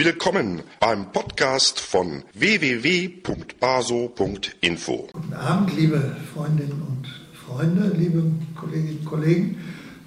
Willkommen beim Podcast von www.baso.info. Guten Abend, liebe Freundinnen und Freunde, liebe Kolleginnen und Kollegen.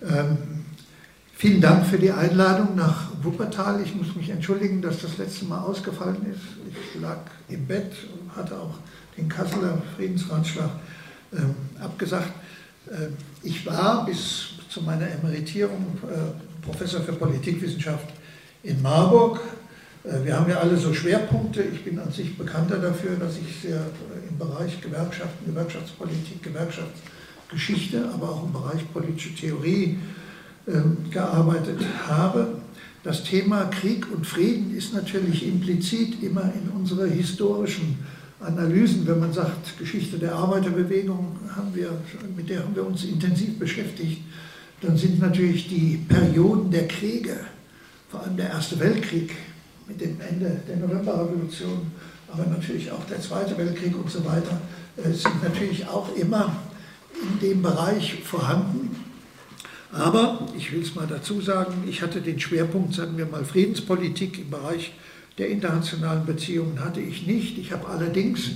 Vielen Dank für die Einladung nach Wuppertal. Ich muss mich entschuldigen, dass das letzte Mal ausgefallen ist. Ich lag im Bett und hatte auch den Kasseler Friedensratschlag abgesagt. Ich war bis zu meiner Emeritierung Professor für Politikwissenschaft in Marburg. Wir haben ja alle so Schwerpunkte. Ich bin an sich bekannter dafür, dass ich sehr im Bereich Gewerkschaften, Gewerkschaftspolitik, Gewerkschaftsgeschichte, aber auch im Bereich politische Theorie gearbeitet habe. Das Thema Krieg und Frieden ist natürlich implizit immer in unsere historischen Analysen, wenn man sagt, Geschichte der Arbeiterbewegung, mit der haben wir uns intensiv beschäftigt, dann sind natürlich die Perioden der Kriege, vor allem der Erste Weltkrieg mit dem Ende der Novemberrevolution, aber natürlich auch der Zweite Weltkrieg und so weiter, sind natürlich auch immer in dem Bereich vorhanden. Aber, ich will es mal dazu sagen, ich hatte den Schwerpunkt, sagen wir mal, Friedenspolitik im Bereich der internationalen Beziehungen hatte ich nicht. Ich habe allerdings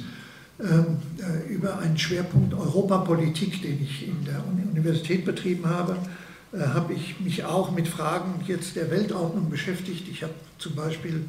über einen Schwerpunkt Europapolitik, den ich in der Universität betrieben habe ich mich auch mit Fragen jetzt der Weltordnung beschäftigt. Ich habe zum Beispiel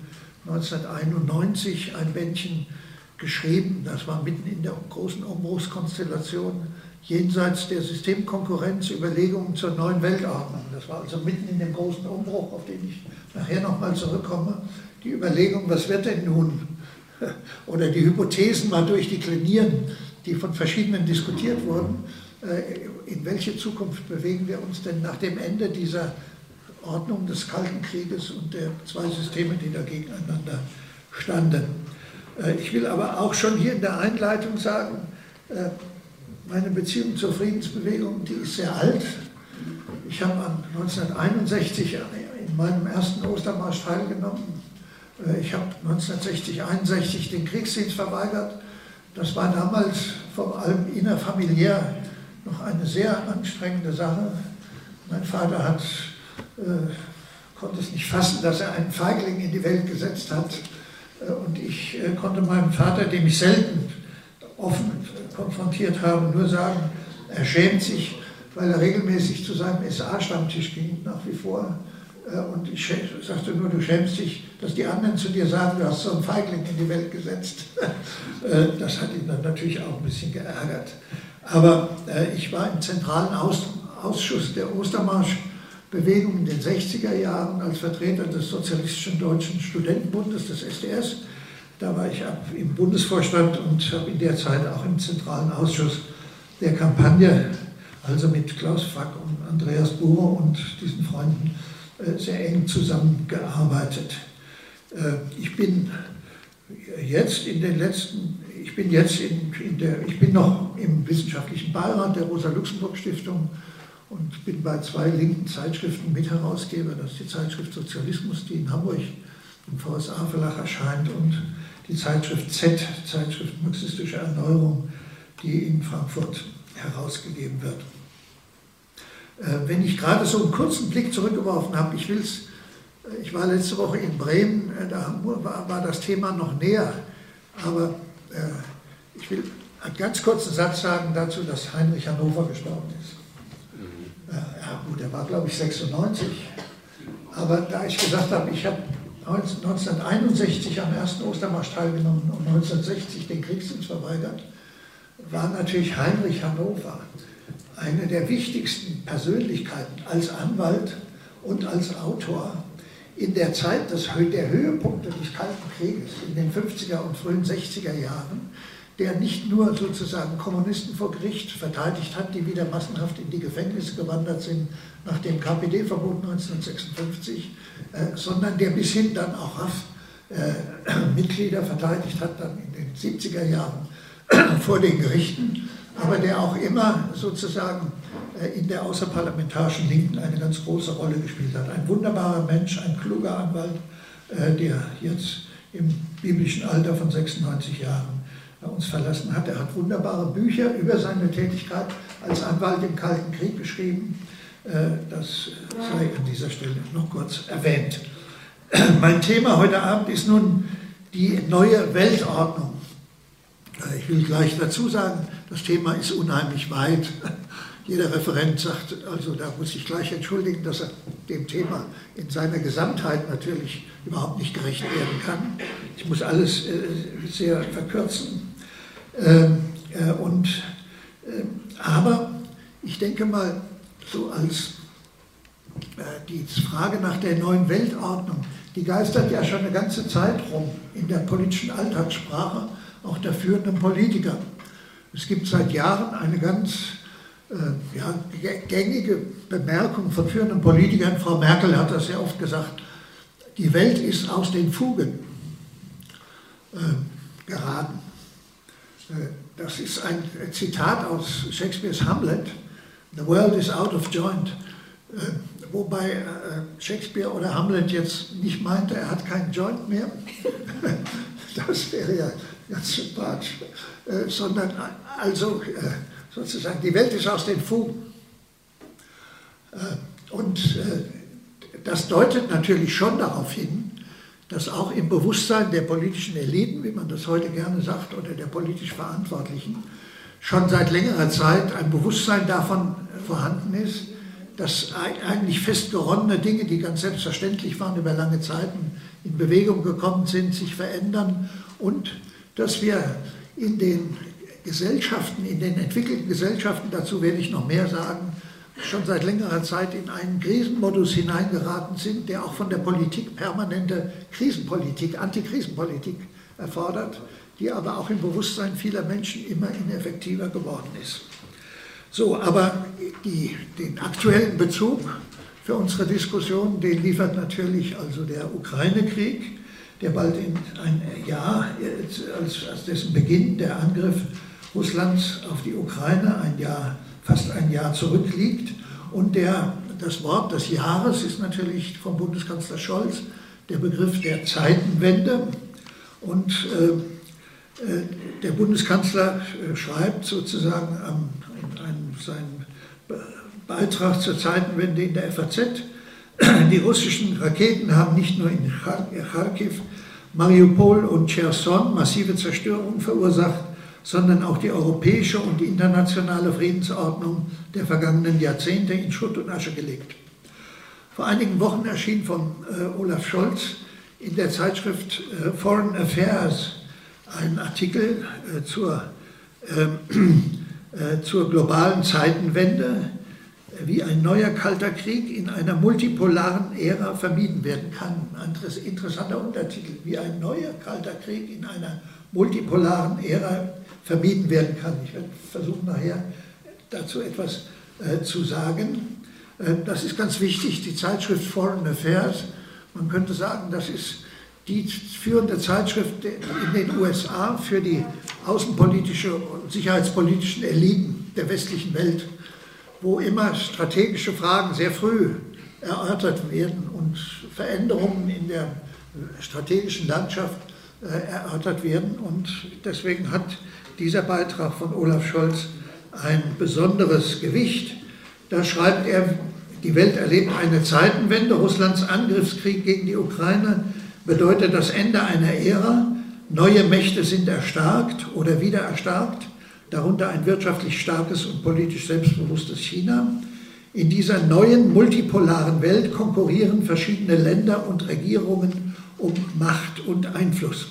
1991 ein Bändchen geschrieben, das war mitten in der großen Umbruchskonstellation, jenseits der Systemkonkurrenz, Überlegungen zur neuen Weltordnung. Das war also mitten in dem großen Umbruch, auf den ich nachher nochmal zurückkomme. Die Überlegung, was wird denn nun, oder die Hypothesen mal durchdeklinieren, die von verschiedenen diskutiert wurden. In welche Zukunft bewegen wir uns denn nach dem Ende dieser Ordnung des Kalten Krieges und der zwei Systeme, die da gegeneinander standen? Ich will aber auch schon hier in der Einleitung sagen, meine Beziehung zur Friedensbewegung, die ist sehr alt. Ich habe 1961 in meinem ersten Ostermarsch teilgenommen. Ich habe 1960/61 den Kriegsdienst verweigert. Das war damals vor allem innerfamiliär noch eine sehr anstrengende Sache. Mein Vater konnte es nicht fassen, dass er einen Feigling in die Welt gesetzt hat. Und ich konnte meinem Vater, dem ich selten offen konfrontiert habe, nur sagen, er schämt sich, weil er regelmäßig zu seinem SA-Stammtisch ging, nach wie vor. Und ich sagte nur, du schämst dich, dass die anderen zu dir sagen, du hast so einen Feigling in die Welt gesetzt. Das hat ihn dann natürlich auch ein bisschen geärgert. Aber ich war im zentralen Ausschuss der Ostermarschbewegung in den 60er Jahren als Vertreter des Sozialistischen Deutschen Studentenbundes, des SDS. Da war ich im Bundesvorstand und habe in der Zeit auch im zentralen Ausschuss der Kampagne, also mit Klaus Pfack und Andreas Buhre und diesen Freunden, sehr eng zusammengearbeitet. Ich bin noch im wissenschaftlichen Beirat der Rosa-Luxemburg-Stiftung und bin bei zwei linken Zeitschriften Mitherausgeber. Das ist die Zeitschrift Sozialismus, die in Hamburg im VSA-Verlag erscheint, und die Zeitschrift Z, Zeitschrift Marxistische Erneuerung, die in Frankfurt herausgegeben wird. Wenn ich gerade so einen kurzen Blick zurückgeworfen habe, ich war letzte Woche in Bremen, da war das Thema noch näher, aber ich will einen ganz kurzen Satz sagen dazu, dass Heinrich Hannover gestorben ist. Ja gut, er war glaube ich 96, aber da ich gesagt habe, ich habe 1961 am ersten Ostermarsch teilgenommen und 1960 den Kriegsdienst verweigert, war natürlich Heinrich Hannover eine der wichtigsten Persönlichkeiten als Anwalt und als Autor in der Zeit der Höhepunkte des Kalten Krieges, in den 50er und frühen 60er Jahren, der nicht nur sozusagen Kommunisten vor Gericht verteidigt hat, die wieder massenhaft in die Gefängnisse gewandert sind nach dem KPD-Verbot 1956, sondern der bis hin dann auch Mitglieder verteidigt hat, dann in den 70er Jahren vor den Gerichten, aber der auch immer sozusagen in der außerparlamentarischen Linken eine ganz große Rolle gespielt hat. Ein wunderbarer Mensch, ein kluger Anwalt, der jetzt im biblischen Alter von 96 Jahren uns verlassen hat. Er hat wunderbare Bücher über seine Tätigkeit als Anwalt im Kalten Krieg geschrieben. Das sei an dieser Stelle noch kurz erwähnt. Mein Thema heute Abend ist nun die neue Weltordnung. Ich will gleich dazu sagen, das Thema ist unheimlich weit. Jeder Referent sagt, also da muss ich gleich entschuldigen, dass er dem Thema in seiner Gesamtheit natürlich überhaupt nicht gerecht werden kann. Ich muss alles sehr verkürzen. Aber ich denke mal, so als die Frage nach der neuen Weltordnung, die geistert ja schon eine ganze Zeit rum in der politischen Alltagssprache, auch der führenden Politiker. Es gibt seit Jahren eine ganz gängige Bemerkung von führenden Politikern. Frau Merkel hat das sehr oft gesagt, die Welt ist aus den Fugen geraten. Das ist ein Zitat aus Shakespeares Hamlet, The world is out of joint. Wobei Shakespeare oder Hamlet jetzt nicht meinte, er hat keinen Joint mehr, das wäre ja ganz sympathisch, sondern also sozusagen, die Welt ist aus den Fugen. Das deutet natürlich schon darauf hin, dass auch im Bewusstsein der politischen Eliten, wie man das heute gerne sagt, oder der politisch Verantwortlichen, schon seit längerer Zeit ein Bewusstsein davon vorhanden ist, dass eigentlich festgeronnene Dinge, die ganz selbstverständlich waren, über lange Zeiten in Bewegung gekommen sind, sich verändern und dass wir in den Gesellschaften, in den entwickelten Gesellschaften, dazu werde ich noch mehr sagen, schon seit längerer Zeit in einen Krisenmodus hineingeraten sind, der auch von der Politik permanente Krisenpolitik, Antikrisenpolitik erfordert, die aber auch im Bewusstsein vieler Menschen immer ineffektiver geworden ist. So, aber den aktuellen Bezug für unsere Diskussion, den liefert natürlich also der Ukraine-Krieg, der bald in ein Jahr, als dessen Beginn der Angriff Russlands auf die Ukraine fast ein Jahr zurückliegt. Und das Wort des Jahres ist natürlich vom Bundeskanzler Scholz der Begriff der Zeitenwende. Und der Bundeskanzler schreibt sozusagen in seinem Beitrag zur Zeitenwende in der FAZ, die russischen Raketen haben nicht nur in Kharkiv, Mariupol und Cherson massive Zerstörungen verursacht, sondern auch die europäische und die internationale Friedensordnung der vergangenen Jahrzehnte in Schutt und Asche gelegt. Vor einigen Wochen erschien von Olaf Scholz in der Zeitschrift Foreign Affairs ein Artikel zur globalen Zeitenwende, wie ein neuer Kalter Krieg in einer multipolaren Ära vermieden werden kann. Ein interessanter Untertitel, wie ein neuer Kalter Krieg in einer multipolaren Ära vermieden werden kann. Ich werde versuchen, nachher dazu etwas zu sagen. Das ist ganz wichtig, die Zeitschrift Foreign Affairs. Man könnte sagen, das ist die führende Zeitschrift in den USA für die außenpolitische und sicherheitspolitischen Eliten der westlichen Welt, wo immer strategische Fragen sehr früh erörtert werden und Veränderungen in der strategischen Landschaft erörtert werden. Und deswegen hat dieser Beitrag von Olaf Scholz ein besonderes Gewicht. Da schreibt er, die Welt erlebt eine Zeitenwende. Russlands Angriffskrieg gegen die Ukraine bedeutet das Ende einer Ära. Neue Mächte sind erstarkt oder wieder erstarkt, darunter ein wirtschaftlich starkes und politisch selbstbewusstes China. In dieser neuen multipolaren Welt konkurrieren verschiedene Länder und Regierungen um Macht und Einfluss.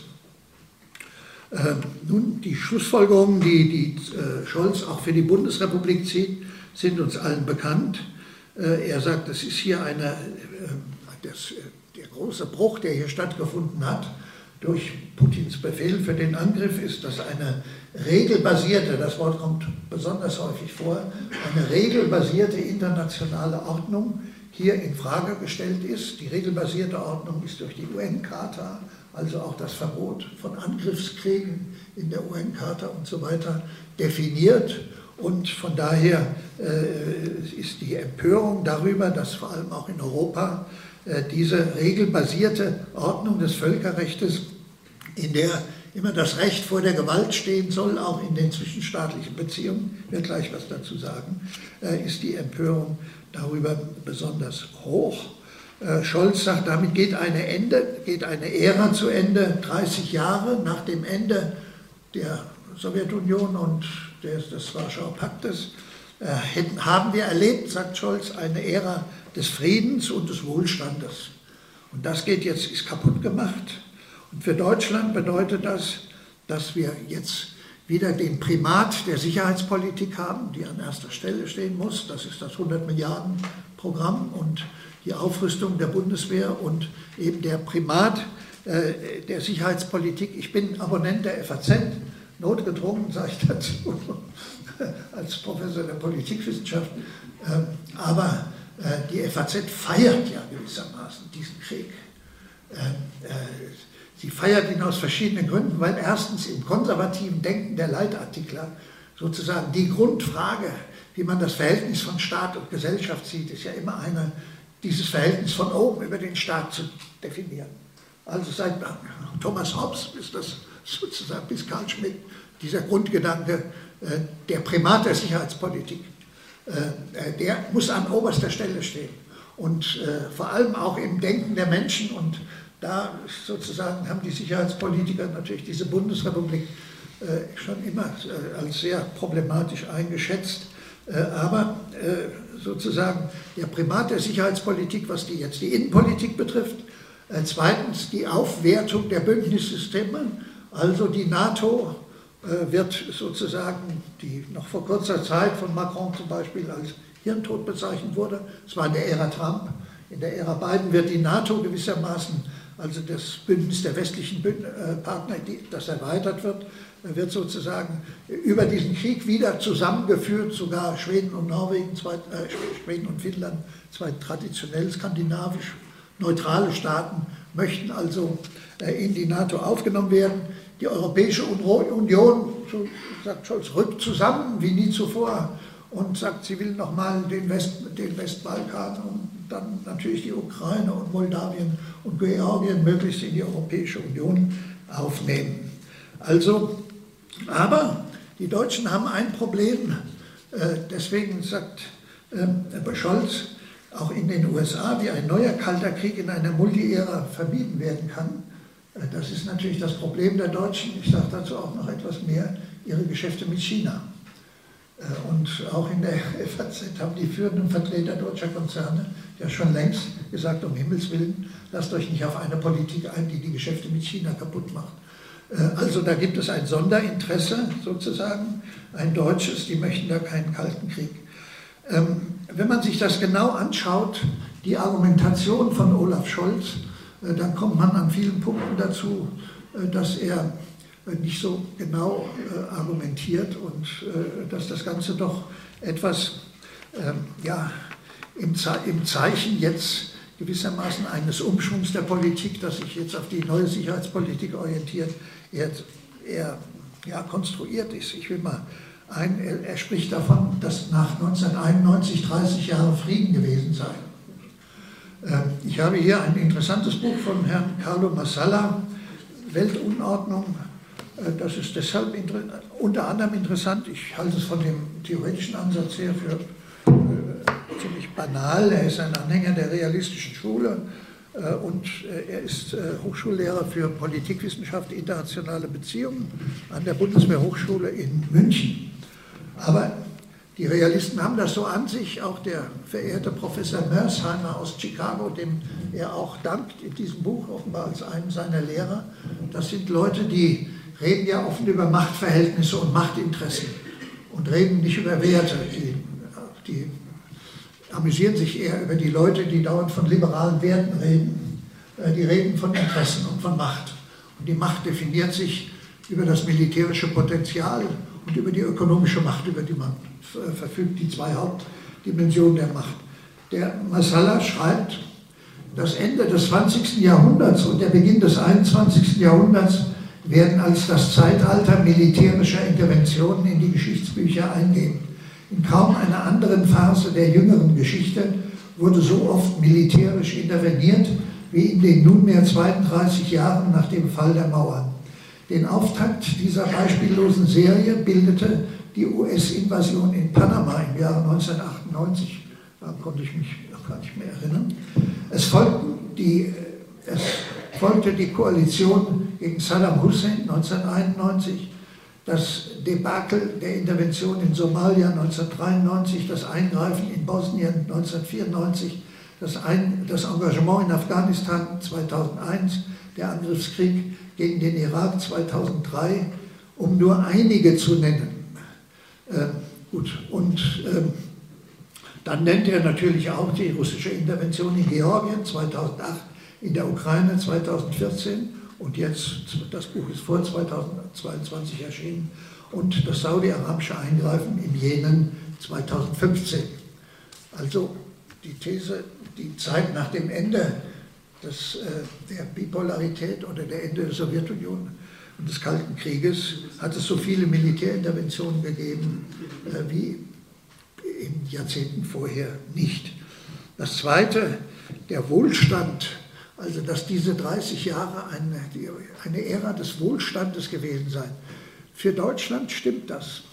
Nun, die Schlussfolgerungen, die Scholz auch für die Bundesrepublik zieht, sind uns allen bekannt. Er sagt, das ist hier der große Bruch, der hier stattgefunden hat, durch Putins Befehl für den Angriff, ist, dass eine regelbasierte, das Wort kommt besonders häufig vor, eine regelbasierte internationale Ordnung hier in Frage gestellt ist. Die regelbasierte Ordnung ist durch die UN-Charta, also auch das Verbot von Angriffskriegen in der UN-Charta und so weiter, definiert. Und von daher ist die Empörung darüber, dass vor allem auch in Europa diese regelbasierte Ordnung des Völkerrechts, in der immer das Recht vor der Gewalt stehen soll, auch in den zwischenstaatlichen Beziehungen, ich werde gleich was dazu sagen, ist die Empörung darüber besonders hoch. Scholz sagt, damit geht eine Ära zu Ende, 30 Jahre nach dem Ende der Sowjetunion und des Warschauer Paktes. Haben wir erlebt, sagt Scholz, eine Ära des Friedens und des Wohlstandes. Und das ist kaputt gemacht. Und für Deutschland bedeutet das, dass wir jetzt wieder den Primat der Sicherheitspolitik haben, die an erster Stelle stehen muss. Das ist das 100-Milliarden-Programm und die Aufrüstung der Bundeswehr und eben der Primat der Sicherheitspolitik. Ich bin Abonnent der FAZ, notgedrungen, sage ich dazu, als Professor der Politikwissenschaft. Aber die FAZ feiert ja gewissermaßen diesen Krieg. Sie feiert ihn aus verschiedenen Gründen, weil erstens im konservativen Denken der Leitartikler sozusagen die Grundfrage, wie man das Verhältnis von Staat und Gesellschaft sieht, ist ja immer dieses Verhältnis von oben über den Staat zu definieren. Also seit Thomas Hobbes bis das sozusagen bis Carl Schmitt, dieser Grundgedanke, der Primat der Sicherheitspolitik, der muss an oberster Stelle stehen. Und vor allem auch im Denken der Menschen. Und da sozusagen haben die Sicherheitspolitiker natürlich diese Bundesrepublik schon immer als sehr problematisch eingeschätzt. Aber sozusagen der Primat der Sicherheitspolitik, was jetzt die Innenpolitik betrifft. Zweitens die Aufwertung der Bündnissysteme, also die NATO wird sozusagen, die noch vor kurzer Zeit von Macron zum Beispiel als Hirntod bezeichnet wurde, es war in der Ära Trump, in der Ära Biden wird die NATO gewissermaßen, also das Bündnis der westlichen Partner, das erweitert wird sozusagen über diesen Krieg wieder zusammengeführt, sogar Schweden und Norwegen, Schweden und Finnland, zwei traditionell skandinavisch neutrale Staaten, möchten also in die NATO aufgenommen werden. Die Europäische Union, so sagt Scholz, rückt zusammen wie nie zuvor und sagt, sie will nochmal den Westbalkan und dann natürlich die Ukraine und Moldawien und Georgien möglichst in die Europäische Union aufnehmen. Also, aber die Deutschen haben ein Problem, deswegen sagt Scholz, auch in den USA, wie ein neuer Kalter Krieg in einer Multi-Ära vermieden werden kann. Das ist natürlich das Problem der Deutschen. Ich sage dazu auch noch etwas mehr, ihre Geschäfte mit China. Und auch in der FAZ haben die führenden Vertreter deutscher Konzerne ja schon längst gesagt, um Himmels Willen, lasst euch nicht auf eine Politik ein, die die Geschäfte mit China kaputt macht. Also da gibt es ein Sonderinteresse sozusagen, ein deutsches, die möchten da keinen Kalten Krieg. Wenn man sich das genau anschaut, die Argumentation von Olaf Scholz, dann kommt man an vielen Punkten dazu, dass er nicht so genau argumentiert und dass das Ganze doch etwas im Zeichen jetzt gewissermaßen eines Umschwungs der Politik, das sich jetzt auf die neue Sicherheitspolitik orientiert, eher konstruiert ist. Ich will mal er spricht davon, dass nach 1991 30 Jahre Frieden gewesen seien. Ich habe hier ein interessantes Buch von Herrn Carlo Massala, Weltunordnung. Das ist deshalb unter anderem interessant. Ich halte es von dem theoretischen Ansatz her für ziemlich banal. Er ist ein Anhänger der realistischen Schule und er ist Hochschullehrer für Politikwissenschaft, internationale Beziehungen an der Bundeswehrhochschule in München. Aber die Realisten haben das so an sich, auch der verehrte Professor Mersheimer aus Chicago, dem er auch dankt in diesem Buch, offenbar als einem seiner Lehrer. Das sind Leute, die reden ja offen über Machtverhältnisse und Machtinteressen und reden nicht über Werte. Die amüsieren sich eher über die Leute, die dauernd von liberalen Werten reden. Die reden von Interessen und von Macht. Und die Macht definiert sich über das militärische Potenzial und über die ökonomische Macht, über die man verfügt, die zwei Hauptdimensionen der Macht. Der Massala schreibt, das Ende des 20. Jahrhunderts und der Beginn des 21. Jahrhunderts werden als das Zeitalter militärischer Interventionen in die Geschichtsbücher eingehen. In kaum einer anderen Phase der jüngeren Geschichte wurde so oft militärisch interveniert wie in den nunmehr 32 Jahren nach dem Fall der Mauer. Den Auftakt dieser beispiellosen Serie bildete die US-Invasion in Panama im Jahre 1998. Daran konnte ich mich auch gar nicht mehr erinnern. Es folgte die Koalition gegen Saddam Hussein 1991, das Debakel der Intervention in Somalia 1993, das Eingreifen in Bosnien 1994, das Engagement in Afghanistan 2001, der Angriffskrieg gegen den Irak 2003, um nur einige zu nennen. Dann nennt er natürlich auch die russische Intervention in Georgien 2008, in der Ukraine 2014 und jetzt, das Buch ist vor 2022 erschienen, und das saudi-arabische Eingreifen im Jemen 2015. Also die These, die Zeit nach dem Ende der Bipolarität oder der Ende der Sowjetunion und des Kalten Krieges hat es so viele Militärinterventionen gegeben wie in Jahrzehnten vorher nicht. Das Zweite, der Wohlstand, also dass diese 30 Jahre eine Ära des Wohlstandes gewesen seien. Für Deutschland stimmt das.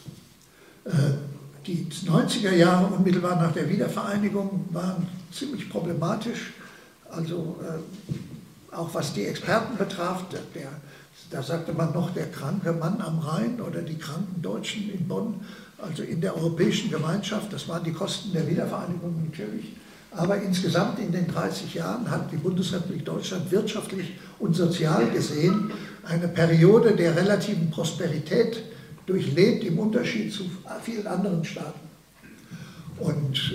Die 90er Jahre unmittelbar nach der Wiedervereinigung waren ziemlich problematisch, also auch was die Experten betraf. Da sagte man noch der kranke Mann am Rhein oder die kranken Deutschen in Bonn, also in der Europäischen Gemeinschaft. Das waren die Kosten der Wiedervereinigung natürlich. Aber insgesamt in den 30 Jahren hat die Bundesrepublik Deutschland wirtschaftlich und sozial gesehen eine Periode der relativen Prosperität durchlebt, im Unterschied zu vielen anderen Staaten. Und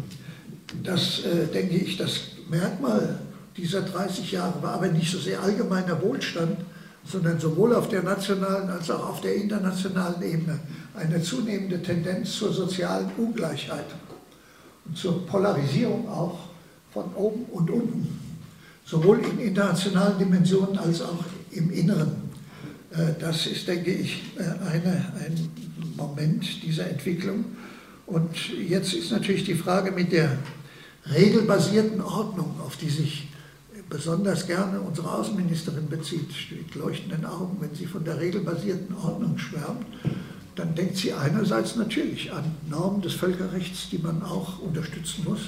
das, denke ich, das Merkmal dieser 30 Jahre war aber nicht so sehr allgemeiner Wohlstand, sondern sowohl auf der nationalen als auch auf der internationalen Ebene eine zunehmende Tendenz zur sozialen Ungleichheit und zur Polarisierung auch von oben und unten, sowohl in internationalen Dimensionen als auch im Inneren. Das ist, denke ich, ein Moment dieser Entwicklung. Und jetzt ist natürlich die Frage mit der regelbasierten Ordnung, auf die sich besonders gerne unsere Außenministerin bezieht, mit leuchtenden Augen, wenn sie von der regelbasierten Ordnung schwärmt, dann denkt sie einerseits natürlich an Normen des Völkerrechts, die man auch unterstützen muss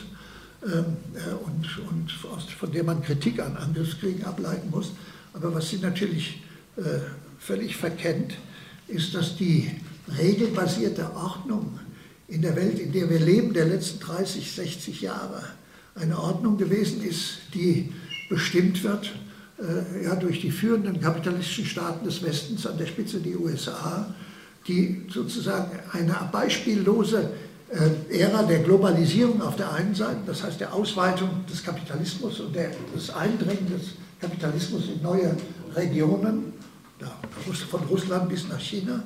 und von der man Kritik an Angriffskriegen ableiten muss. Aber was sie natürlich völlig verkennt, ist, dass die regelbasierte Ordnung in der Welt, in der wir leben, der letzten 30, 60 Jahre, eine Ordnung gewesen ist, die bestimmt wird durch die führenden kapitalistischen Staaten des Westens, an der Spitze die USA, die sozusagen eine beispiellose Ära der Globalisierung auf der einen Seite, das heißt der Ausweitung des Kapitalismus und des Eindringen des Kapitalismus in neue Regionen, von Russland bis nach China,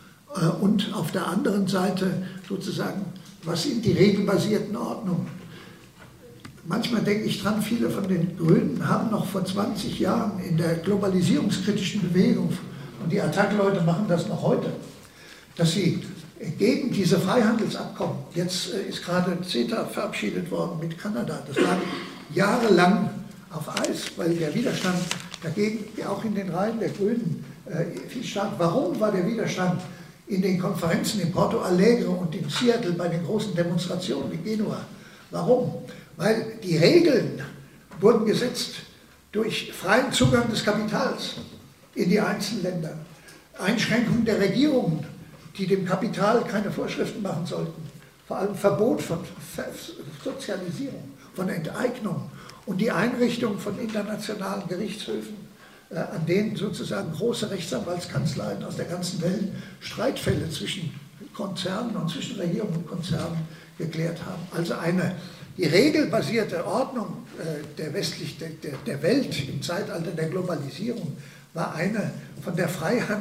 und auf der anderen Seite sozusagen, was sind die regelbasierten Ordnungen? Manchmal denke ich dran, viele von den Grünen haben noch vor 20 Jahren in der globalisierungskritischen Bewegung, und die Attac-Leute machen das noch heute, dass sie gegen diese Freihandelsabkommen, jetzt ist gerade CETA verabschiedet worden mit Kanada, das lag jahrelang auf Eis, weil der Widerstand dagegen, auch in den Reihen der Grünen, viel stark. Warum war der Widerstand in den Konferenzen in Porto Alegre und in Seattle bei den großen Demonstrationen in Genua? Warum? Weil die Regeln wurden gesetzt durch freien Zugang des Kapitals in die einzelnen Länder, Einschränkung der Regierungen, die dem Kapital keine Vorschriften machen sollten, vor allem Verbot von Sozialisierung, von Enteignung und die Einrichtung von internationalen Gerichtshöfen, an denen sozusagen große Rechtsanwaltskanzleien aus der ganzen Welt Streitfälle zwischen Konzernen und zwischen Regierungen und Konzernen geklärt haben. Also die regelbasierte Ordnung der Welt im Zeitalter der Globalisierung war eine von der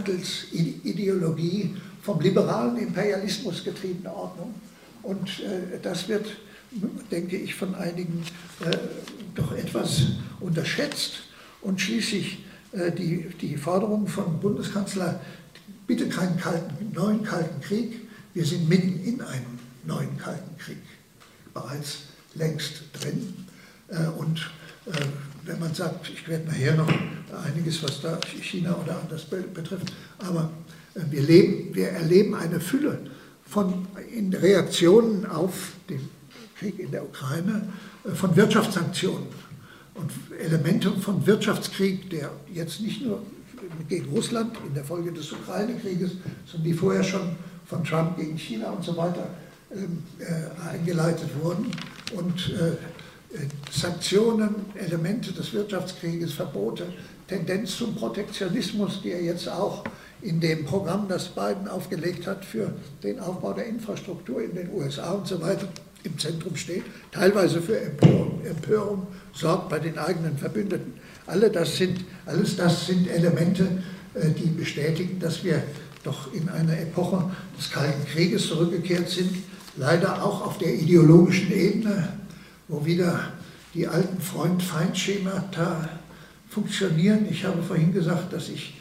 Freihandelsideologie, vom liberalen Imperialismus getriebene Ordnung. Und das wird, denke ich, von einigen doch etwas unterschätzt. Und schließlich die Forderung vom Bundeskanzler, bitte keinen neuen Kalten Krieg. Wir sind mitten in einem neuen Kalten Krieg, bereits längst drin. Und wenn man sagt, ich werde nachher noch einiges, was da China oder anders betrifft, aber wir erleben eine Fülle von in Reaktionen auf den Krieg in der Ukraine, von Wirtschaftssanktionen und Elemente von Wirtschaftskrieg, der jetzt nicht nur gegen Russland in der Folge des Ukraine-Krieges, sondern die vorher schon von Trump gegen China und so weiter eingeleitet wurden. Und Sanktionen, Elemente des Wirtschaftskrieges, Verbote, Tendenz zum Protektionismus, die er jetzt auch in dem Programm, das Biden aufgelegt hat für den Aufbau der Infrastruktur in den USA und so weiter, im Zentrum steht, teilweise für Empörung sorgt bei den eigenen Verbündeten. Alles das sind Elemente, die bestätigen, dass wir doch in eine Epoche des Kalten Krieges zurückgekehrt sind, leider auch auf der ideologischen Ebene, wo wieder die alten Freund-Feind-Schemata funktionieren. Ich habe vorhin gesagt, dass ich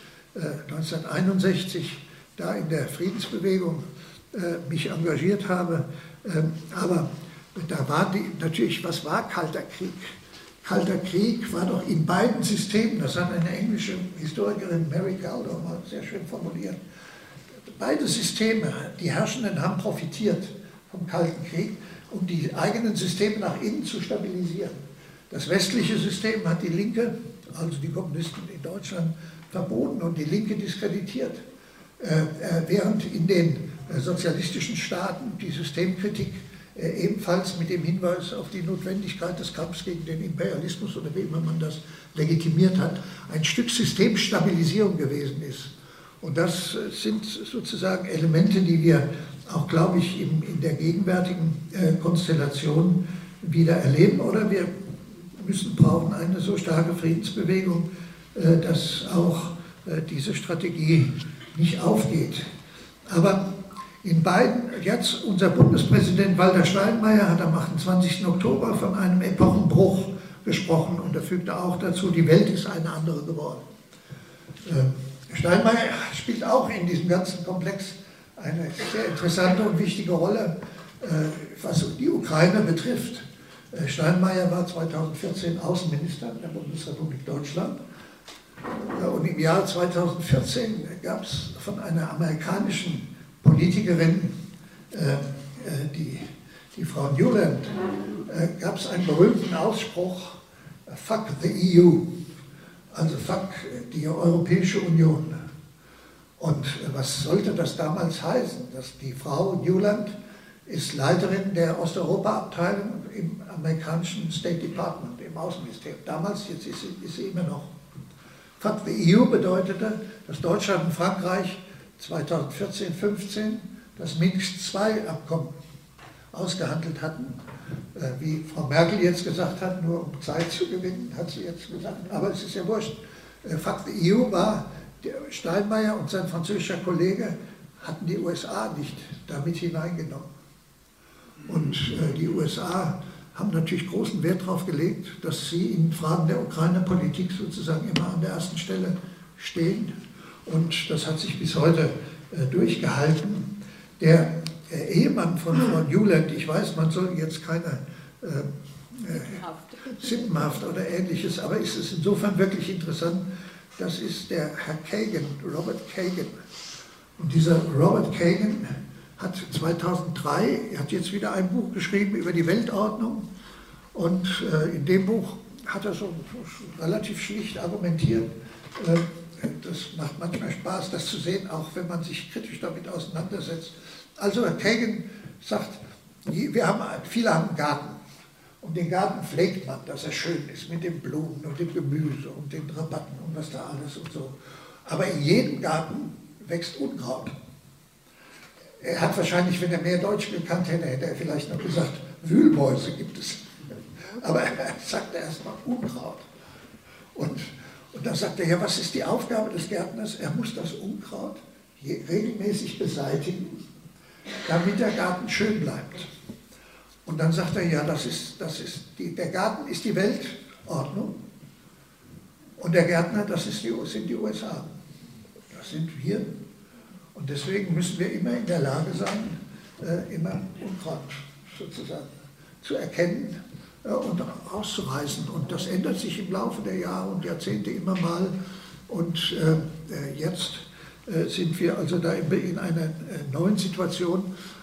1961 da in der Friedensbewegung mich engagiert habe, aber da war natürlich, was war Kalter Krieg? Kalter Krieg war doch in beiden Systemen, das hat eine englische Historikerin Mary Calder mal sehr schön formuliert, beide Systeme, die Herrschenden haben profitiert vom Kalten Krieg, um die eigenen Systeme nach innen zu stabilisieren. Das westliche System hat die Linke, also die Kommunisten in Deutschland, verboten und die Linke diskreditiert, während in den sozialistischen Staaten die Systemkritik ebenfalls mit dem Hinweis auf die Notwendigkeit des Kampfes gegen den Imperialismus oder wie immer man das legitimiert hat, ein Stück Systemstabilisierung gewesen ist. Und das sind sozusagen Elemente, die wir auch, glaube ich, in der gegenwärtigen Konstellation wieder erleben. Oder wir brauchen eine so starke Friedensbewegung, dass auch diese Strategie nicht aufgeht. Aber in beiden, jetzt unser Bundespräsident Walter Steinmeier hat am 28. Oktober von einem Epochenbruch gesprochen und er fügte auch dazu, die Welt ist eine andere geworden. Steinmeier spielt auch in diesem ganzen Komplex eine sehr interessante und wichtige Rolle, was die Ukraine betrifft. Steinmeier war 2014 Außenminister der Bundesrepublik Deutschland und im Jahr 2014 gab es von einer amerikanischen Politikerin, die Frau Nuland, gab es einen berühmten Ausspruch, fuck the EU, also fuck die Europäische Union. Und was sollte das damals heißen? Dass die Frau Nuland ist Leiterin der Osteuropa-Abteilung im amerikanischen State Department, im Außenministerium. Damals, jetzt ist sie immer noch. Fuck the EU bedeutete, dass Deutschland und Frankreich 2014-15 das Minsk-II-Abkommen ausgehandelt hatten. Wie Frau Merkel jetzt gesagt hat, nur um Zeit zu gewinnen, hat sie jetzt gesagt, aber es ist ja wurscht. Fuck the EU war, der Steinmeier und sein französischer Kollege hatten die USA nicht damit hineingenommen. Und die USA haben natürlich großen Wert darauf gelegt, dass sie in Fragen der Ukraine-Politik sozusagen immer an der ersten Stelle stehen. Und das hat sich bis heute durchgehalten. Der Ehemann von Frau Nuland, ich weiß, man soll jetzt keine Sippenhaft oder Ähnliches, aber ist es insofern wirklich interessant, das ist der Herr Kagan, Robert Kagan. Und dieser Robert Kagan hat 2003, er hat jetzt wieder ein Buch geschrieben über die Weltordnung und in dem Buch hat er so relativ schlicht argumentiert. Das macht manchmal Spaß, das zu sehen, auch wenn man sich kritisch damit auseinandersetzt. Also Herr Kagan sagt, viele haben einen Garten und den Garten pflegt man, dass er schön ist mit den Blumen und dem Gemüse und den Rabatten und was da alles und so. Aber in jedem Garten wächst Unkraut. Er hat wahrscheinlich, wenn er mehr Deutsch gekannt hätte, hätte er vielleicht noch gesagt, Wühlmäuse gibt es. Aber er sagte erstmal Unkraut. Und dann sagt er, ja, was ist die Aufgabe des Gärtners? Er muss das Unkraut regelmäßig beseitigen, damit der Garten schön bleibt. Und dann sagt er, ja, der Garten ist die Weltordnung und der Gärtner, sind die USA. Das sind wir. Und deswegen müssen wir immer in der Lage sein, immer Unkraut sozusagen zu erkennen und auszureißen. Und das ändert sich im Laufe der Jahre und Jahrzehnte immer mal. Und jetzt sind wir also da in einer neuen Situation.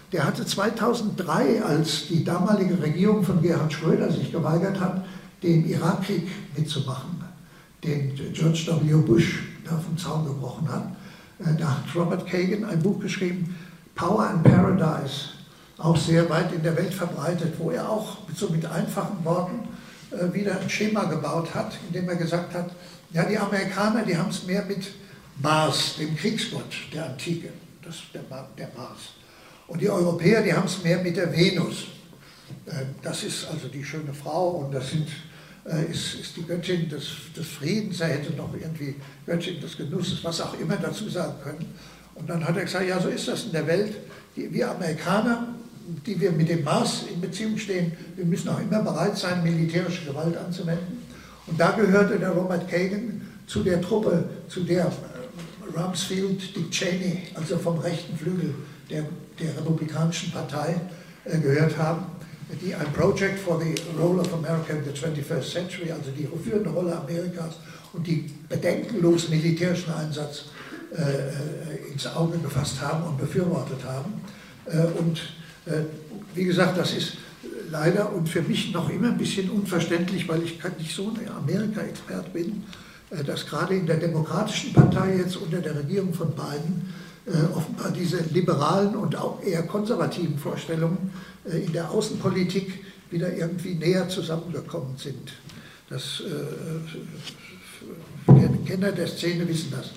der hatte 2003, als die damalige Regierung von Gerhard Schröder sich geweigert hat, den Irakkrieg mitzumachen, den George W. Bush da vom Zaun gebrochen hat, da hat Robert Kagan ein Buch geschrieben, Power and Paradise, auch sehr weit in der Welt verbreitet, wo er auch mit einfachen Worten wieder ein Schema gebaut hat, indem er gesagt hat, ja, die Amerikaner, die haben es mehr mit Mars, dem Kriegsgott der Antike, das ist der Mars. Und die Europäer, die haben es mehr mit der Venus. Das ist also die schöne Frau und das ist die Göttin des Friedens, er hätte noch irgendwie Göttin des Genusses, was auch immer dazu sagen können. Und dann hat er gesagt, ja, so ist das in der Welt. Wir Amerikaner, die wir mit dem Mars in Beziehung stehen, wir müssen auch immer bereit sein, militärische Gewalt anzuwenden. Und da gehörte der Robert Kagan zu der Truppe, zu der Rumsfeld, Dick Cheney, also vom rechten Flügel der Republikanischen Partei gehört haben, die ein Project for the Role of America in the 21st Century, also die führende Rolle Amerikas und die bedenkenlos militärischen Einsatz ins Auge gefasst haben und befürwortet haben. Und wie gesagt, das ist leider und für mich noch immer ein bisschen unverständlich, weil ich nicht so ein Amerika-Expert bin, dass gerade in der Demokratischen Partei jetzt unter der Regierung von Biden offenbar diese liberalen und auch eher konservativen Vorstellungen in der Außenpolitik wieder irgendwie näher zusammengekommen sind. Das Kenner der Szene wissen das.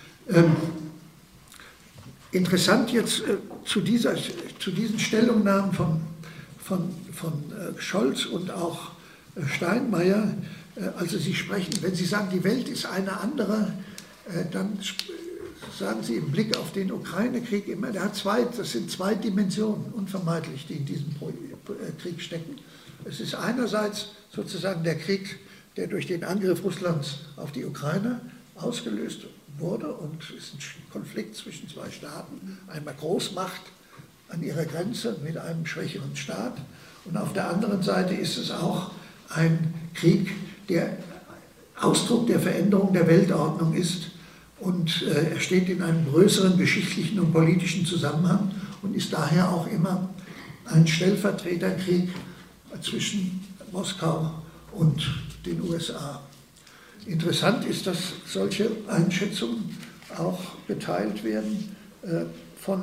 Interessant jetzt zu diesen Stellungnahmen von Scholz und auch Steinmeier, also Sie sprechen, wenn Sie sagen, die Welt ist eine andere, dann sagen Sie im Blick auf den Ukraine-Krieg immer, das sind zwei Dimensionen, unvermeidlich, die in diesem Krieg stecken. Es ist einerseits sozusagen der Krieg, der durch den Angriff Russlands auf die Ukraine ausgelöst wurde und es ist ein Konflikt zwischen zwei Staaten, einmal Großmacht an ihrer Grenze mit einem schwächeren Staat und auf der anderen Seite ist es auch ein Krieg, der Ausdruck der Veränderung der Weltordnung ist und er steht in einem größeren geschichtlichen und politischen Zusammenhang und ist daher auch immer ein Stellvertreterkrieg zwischen Moskau und den USA. Interessant ist, dass solche Einschätzungen auch geteilt werden von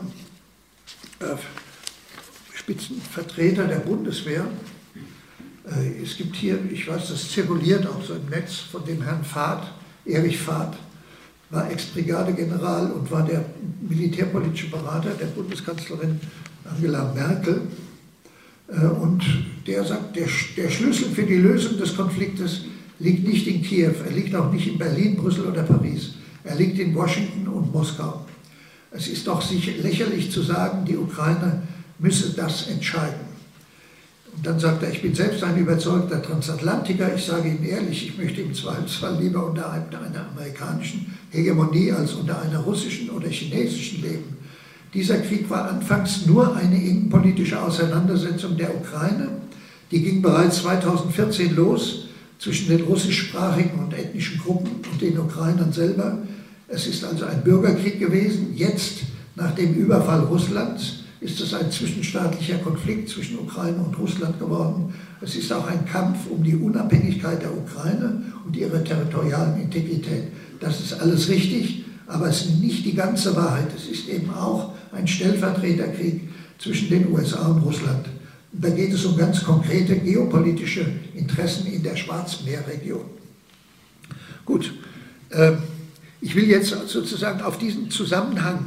Spitzenvertretern der Bundeswehr. Es gibt hier, ich weiß, das zirkuliert auch so im Netz von dem Herrn Fahd, Erich Fahd, war Ex-Brigadegeneral und war der militärpolitische Berater der Bundeskanzlerin Angela Merkel. Und der sagt, der Schlüssel für die Lösung des Konfliktes liegt nicht in Kiew, er liegt auch nicht in Berlin, Brüssel oder Paris, er liegt in Washington und Moskau. Es ist doch lächerlich zu sagen, die Ukraine müsse das entscheiden. Und dann sagt er, ich bin selbst ein überzeugter Transatlantiker, ich sage Ihnen ehrlich, ich möchte im Zweifelsfall lieber unter einer amerikanischen Hegemonie als unter einer russischen oder chinesischen leben. Dieser Krieg war anfangs nur eine innenpolitische Auseinandersetzung der Ukraine, die ging bereits 2014 los zwischen den russischsprachigen und ethnischen Gruppen und den Ukrainern selber. Es ist also ein Bürgerkrieg gewesen. Jetzt, nach dem Überfall Russlands, ist es ein zwischenstaatlicher Konflikt zwischen Ukraine und Russland geworden. Es ist auch ein Kampf um die Unabhängigkeit der Ukraine und ihre territorialen Integrität. Das ist alles richtig, aber es ist nicht die ganze Wahrheit. Es ist eben auch ein Stellvertreterkrieg zwischen den USA und Russland. Da geht es um ganz konkrete geopolitische Interessen in der Schwarzmeerregion. Gut, ich will jetzt sozusagen auf diesen Zusammenhang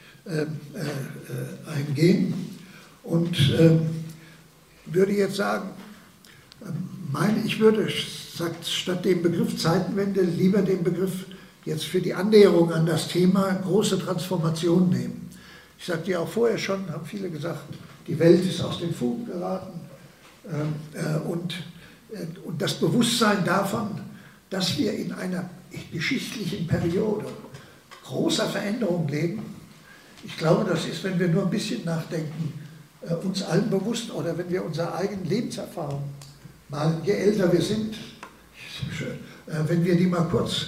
eingehen und würde jetzt sagen, ich würde statt dem Begriff Zeitenwende lieber den Begriff jetzt für die Annäherung an das Thema große Transformation nehmen. Ich sagte ja auch vorher schon, haben viele gesagt, die Welt ist aus den Fugen geraten und das Bewusstsein davon, dass wir in einer geschichtlichen Periode großer Veränderung leben. Ich glaube, das ist, wenn wir nur ein bisschen nachdenken, uns allen bewusst oder wenn wir unsere eigenen Lebenserfahrungen mal, je älter wir sind, wenn wir die mal kurz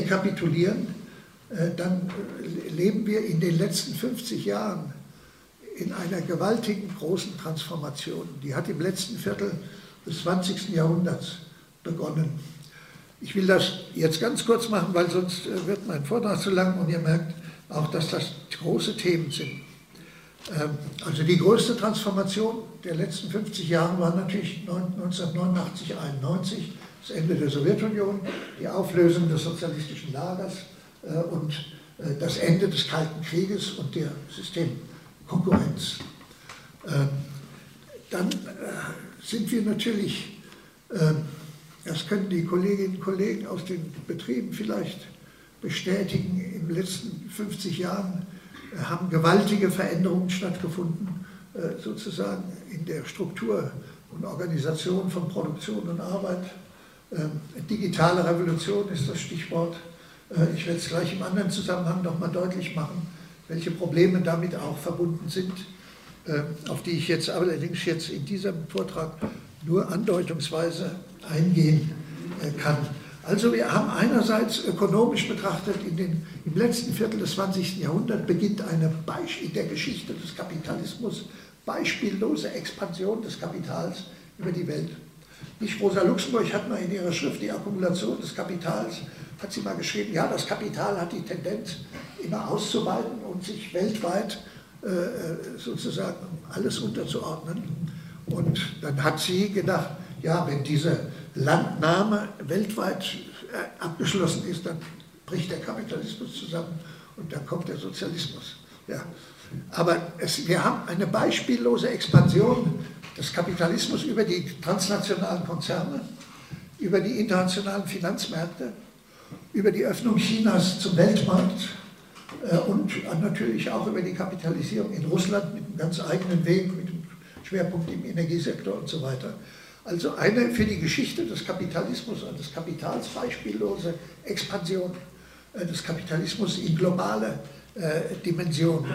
rekapitulieren, dann leben wir in den letzten 50 Jahren in einer gewaltigen, großen Transformation. Die hat im letzten Viertel des 20. Jahrhunderts begonnen. Ich will das jetzt ganz kurz machen, weil sonst wird mein Vortrag zu lang und ihr merkt auch, dass das große Themen sind. Also die größte Transformation der letzten 50 Jahre war natürlich 1989, 91, das Ende der Sowjetunion, die Auflösung des sozialistischen Lagers und das Ende des Kalten Krieges und der Systemkonkurrenz. Dann sind wir natürlich, das können die Kolleginnen und Kollegen aus den Betrieben vielleicht bestätigen, in den letzten 50 Jahren haben gewaltige Veränderungen stattgefunden, sozusagen in der Struktur und Organisation von Produktion und Arbeit. Digitale Revolution ist das Stichwort. Ich werde es gleich im anderen Zusammenhang nochmal deutlich machen, welche Probleme damit auch verbunden sind, auf die ich jetzt allerdings in diesem Vortrag nur andeutungsweise eingehen kann. Also wir haben einerseits ökonomisch betrachtet, im letzten Viertel des 20. Jahrhunderts beginnt in der Geschichte des Kapitalismus beispiellose Expansion des Kapitals über die Welt. Nicht Rosa Luxemburg hat mal in ihrer Schrift Die Akkumulation des Kapitals, hat sie mal geschrieben, ja, das Kapital hat die Tendenz, immer auszuweiten und sich weltweit sozusagen alles unterzuordnen. Und dann hat sie gedacht, ja, wenn diese Landnahme weltweit abgeschlossen ist, dann bricht der Kapitalismus zusammen und dann kommt der Sozialismus. Ja. Aber wir haben eine beispiellose Expansion des Kapitalismus über die transnationalen Konzerne, über die internationalen Finanzmärkte, über die Öffnung Chinas zum Weltmarkt und natürlich auch über die Kapitalisierung in Russland mit einem ganz eigenen Weg, mit dem Schwerpunkt im Energiesektor und so weiter. Also eine für die Geschichte des Kapitalismus und des Kapitals beispiellose Expansion des Kapitalismus in globale Dimensionen.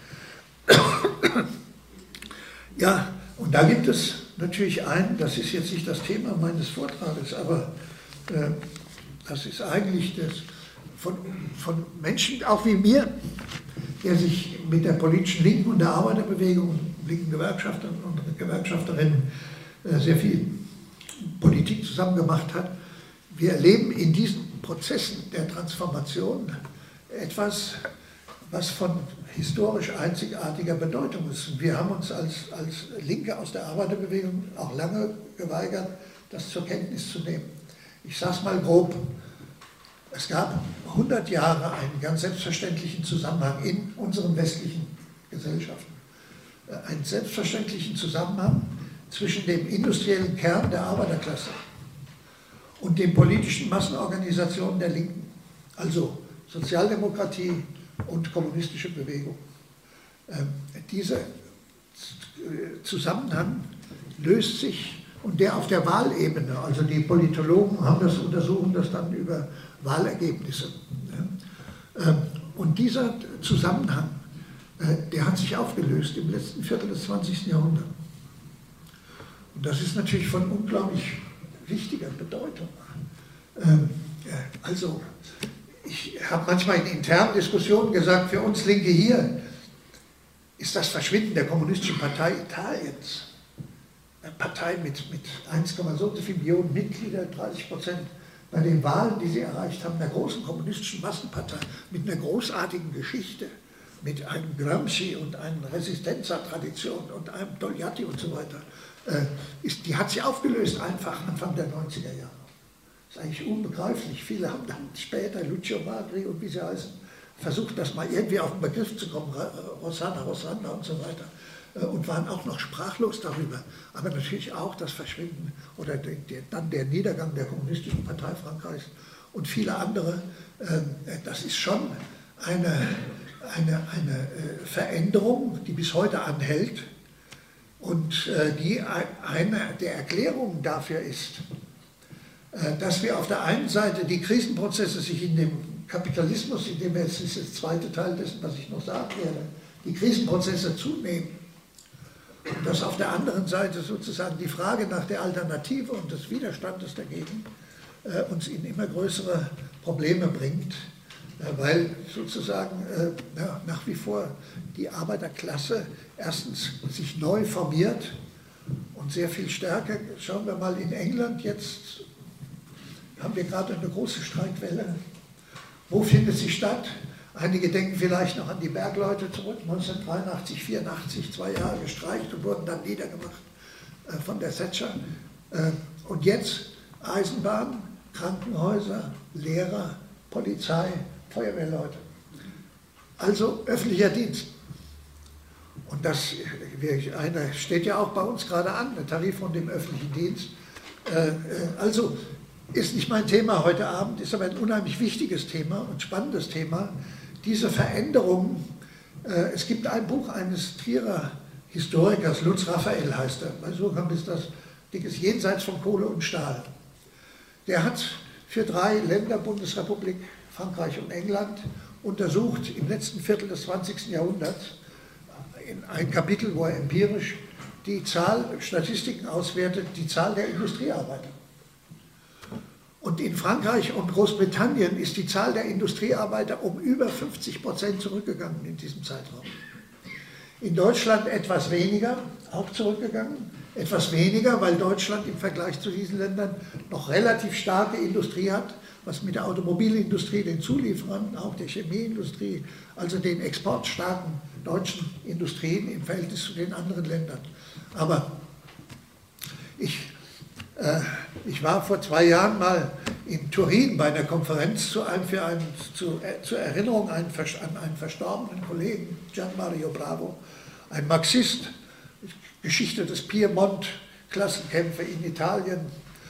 Ja, und da gibt es natürlich das ist jetzt nicht das Thema meines Vortrages, aber das ist eigentlich das von Menschen, auch wie mir, der sich mit der politischen Linken und der Arbeiterbewegung, linken Gewerkschaftern und Gewerkschafterinnen sehr viel Politik zusammen gemacht hat. Wir erleben in diesen Prozessen der Transformation etwas, was von historisch einzigartiger Bedeutung ist. Und wir haben uns als Linke aus der Arbeiterbewegung auch lange geweigert, das zur Kenntnis zu nehmen. Ich sage es mal grob. Es gab 100 Jahre einen ganz selbstverständlichen Zusammenhang in unseren westlichen Gesellschaften. Einen selbstverständlichen Zusammenhang zwischen dem industriellen Kern der Arbeiterklasse und den politischen Massenorganisationen der Linken, also Sozialdemokratie und kommunistische Bewegung. Dieser Zusammenhang löst sich, und der auf der Wahlebene, also die Politologen untersuchen das dann über Wahlergebnisse. Und dieser Zusammenhang, der hat sich aufgelöst im letzten Viertel des 20. Jahrhunderts. Und das ist natürlich von unglaublich wichtiger Bedeutung. Also, ich habe manchmal in internen Diskussionen gesagt, für uns Linke hier ist das Verschwinden der Kommunistischen Partei Italiens, eine Partei mit 1, so viel Millionen Mitgliedern, 30% bei den Wahlen, die sie erreicht haben, einer großen kommunistischen Massenpartei, mit einer großartigen Geschichte, mit einem Gramsci und einer Resistenza-Tradition und einem Togliatti und so weiter, die hat sich aufgelöst einfach Anfang der 90er Jahre. Das ist eigentlich unbegreiflich. Viele haben dann später, Lucio Magri und wie sie heißen, versucht, das mal irgendwie auf den Begriff zu kommen, Rossana und so weiter, und waren auch noch sprachlos darüber. Aber natürlich auch das Verschwinden oder dann der Niedergang der Kommunistischen Partei Frankreichs und viele andere. Das ist schon eine Veränderung, die bis heute anhält und die eine der Erklärungen dafür ist, dass wir auf der einen Seite die Krisenprozesse sich in dem Kapitalismus, in dem jetzt ist der zweite Teil dessen, was ich noch sagen werde, die Krisenprozesse zunehmen. Und dass auf der anderen Seite sozusagen die Frage nach der Alternative und des Widerstandes dagegen uns in immer größere Probleme bringt. weil sozusagen nach wie vor die Arbeiterklasse erstens sich neu formiert und sehr viel stärker. Schauen wir mal in England, jetzt haben wir gerade eine große Streikwelle. Wo findet sie statt? Einige denken vielleicht noch an die Bergleute zurück, 1983, 84, 2 Jahre gestreikt und wurden dann niedergemacht von der Thatcher. Und jetzt Eisenbahn, Krankenhäuser, Lehrer, Polizei, Feuerwehrleute. Also öffentlicher Dienst. Und das steht ja auch bei uns gerade an, der Tarifrunde im öffentlichen Dienst. Also ist nicht mein Thema heute Abend, ist aber ein unheimlich wichtiges Thema und spannendes Thema. Diese Veränderungen, es gibt ein Buch eines Trierer Historikers, Lutz Raphael heißt er, bei Surkamp ist das dickes Jenseits von Kohle und Stahl. Der hat für 3 Länder, Bundesrepublik, Frankreich und England, untersucht im letzten Viertel des 20. Jahrhunderts, in ein Kapitel, wo er empirisch die Statistiken auswertet, die Zahl der Industriearbeiter. Und in Frankreich und Großbritannien ist die Zahl der Industriearbeiter um über 50% zurückgegangen in diesem Zeitraum. In Deutschland etwas weniger, auch zurückgegangen. Etwas weniger, weil Deutschland im Vergleich zu diesen Ländern noch relativ starke Industrie hat, was mit der Automobilindustrie, den Zulieferern, auch der Chemieindustrie, also den exportstarken deutschen Industrien im Verhältnis zu den anderen Ländern. Aber ich war vor 2 Jahren mal in Turin bei einer Konferenz zur Erinnerung an einen verstorbenen Kollegen, Gian Mario Bravo, ein Marxist, Geschichte des Piemont, Klassenkämpfe in Italien,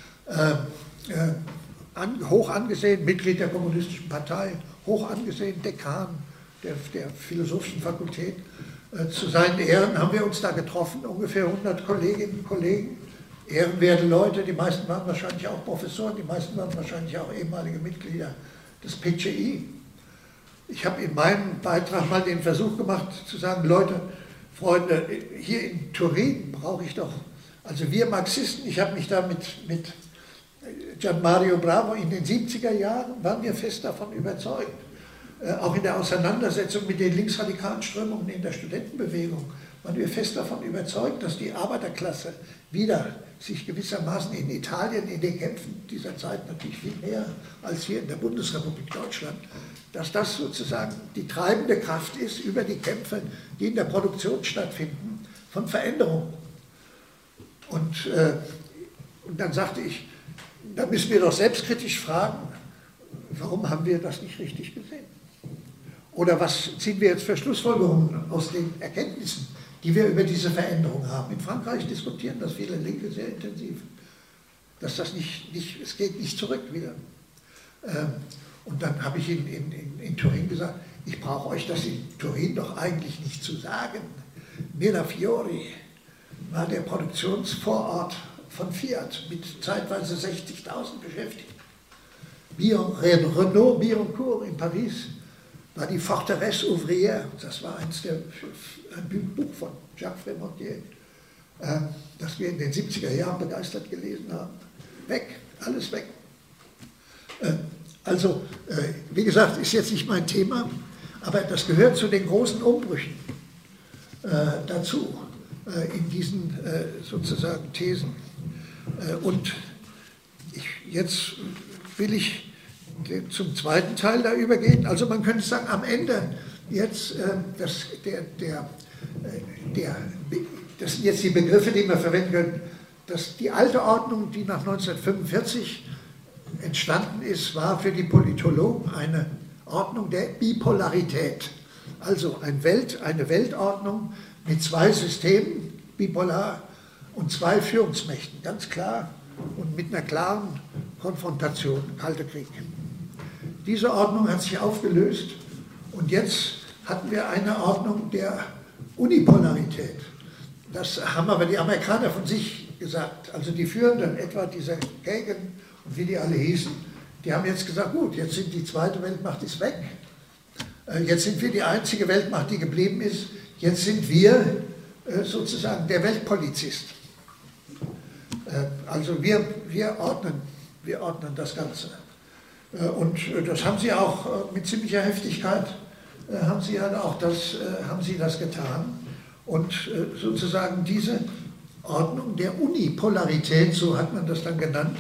hoch angesehen, Mitglied der Kommunistischen Partei, hoch angesehen, Dekan der Philosophischen Fakultät. Zu seinen Ehren haben wir uns da getroffen, ungefähr 100 Kolleginnen und Kollegen, ehrenwerte Leute, die meisten waren wahrscheinlich auch Professoren, die meisten waren wahrscheinlich auch ehemalige Mitglieder des PCI. Ich habe in meinem Beitrag mal den Versuch gemacht zu sagen, Leute, Freunde, hier in Turin brauche ich doch, also wir Marxisten, ich habe mich da mit Gian Mario Bravo in den 70er Jahren, waren wir fest davon überzeugt, auch in der Auseinandersetzung mit den linksradikalen Strömungen in der Studentenbewegung, waren wir fest davon überzeugt, dass die Arbeiterklasse wieder sich gewissermaßen in Italien, in den Kämpfen dieser Zeit natürlich viel mehr als hier in der Bundesrepublik Deutschland, dass das sozusagen die treibende Kraft ist über die Kämpfe, die in der Produktion stattfinden, von Veränderungen. Und dann sagte ich, da müssen wir doch selbstkritisch fragen, warum haben wir das nicht richtig gesehen? Oder was ziehen wir jetzt für Schlussfolgerungen aus den Erkenntnissen, die wir über diese Veränderung haben? In Frankreich diskutieren das viele Linke sehr intensiv, dass das es geht nicht zurück wieder. Und dann habe ich in Turin gesagt, ich brauche euch das in Turin doch eigentlich nicht zu sagen. Mirafiori war der Produktionsvorort von Fiat mit zeitweise 60.000 Beschäftigten. Renault Billancourt in Paris war die Forteresse ouvrière, das war ein Buch von Jacques Frémontier, das wir in den 70er Jahren begeistert gelesen haben. Weg, alles weg. Also, wie gesagt, ist jetzt nicht mein Thema, aber das gehört zu den großen Umbrüchen dazu, in diesen sozusagen Thesen. Und jetzt will ich zum zweiten Teil da übergehen. Also man könnte sagen, am Ende jetzt, das sind jetzt die Begriffe, die wir verwenden können, dass die alte Ordnung, die nach 1945 entstanden ist, war für die Politologen eine Ordnung der Bipolarität. Also eine Weltordnung mit 2 Systemen, bipolar, und 2 Führungsmächten, ganz klar, und mit einer klaren Konfrontation, Kalter Krieg. Diese Ordnung hat sich aufgelöst und jetzt hatten wir eine Ordnung der Unipolarität. Das haben aber die Amerikaner von sich gesagt. Also die Führenden, etwa dieser Kagan und wie die alle hießen, die haben jetzt gesagt, gut, jetzt sind die zweite Weltmacht ist weg. Jetzt sind wir die einzige Weltmacht, die geblieben ist. Jetzt sind wir sozusagen der Weltpolizist. Also wir ordnen das Ganze. Und das haben sie auch mit ziemlicher Heftigkeit, haben sie das getan. Und sozusagen diese Ordnung der Unipolarität, so hat man das dann genannt,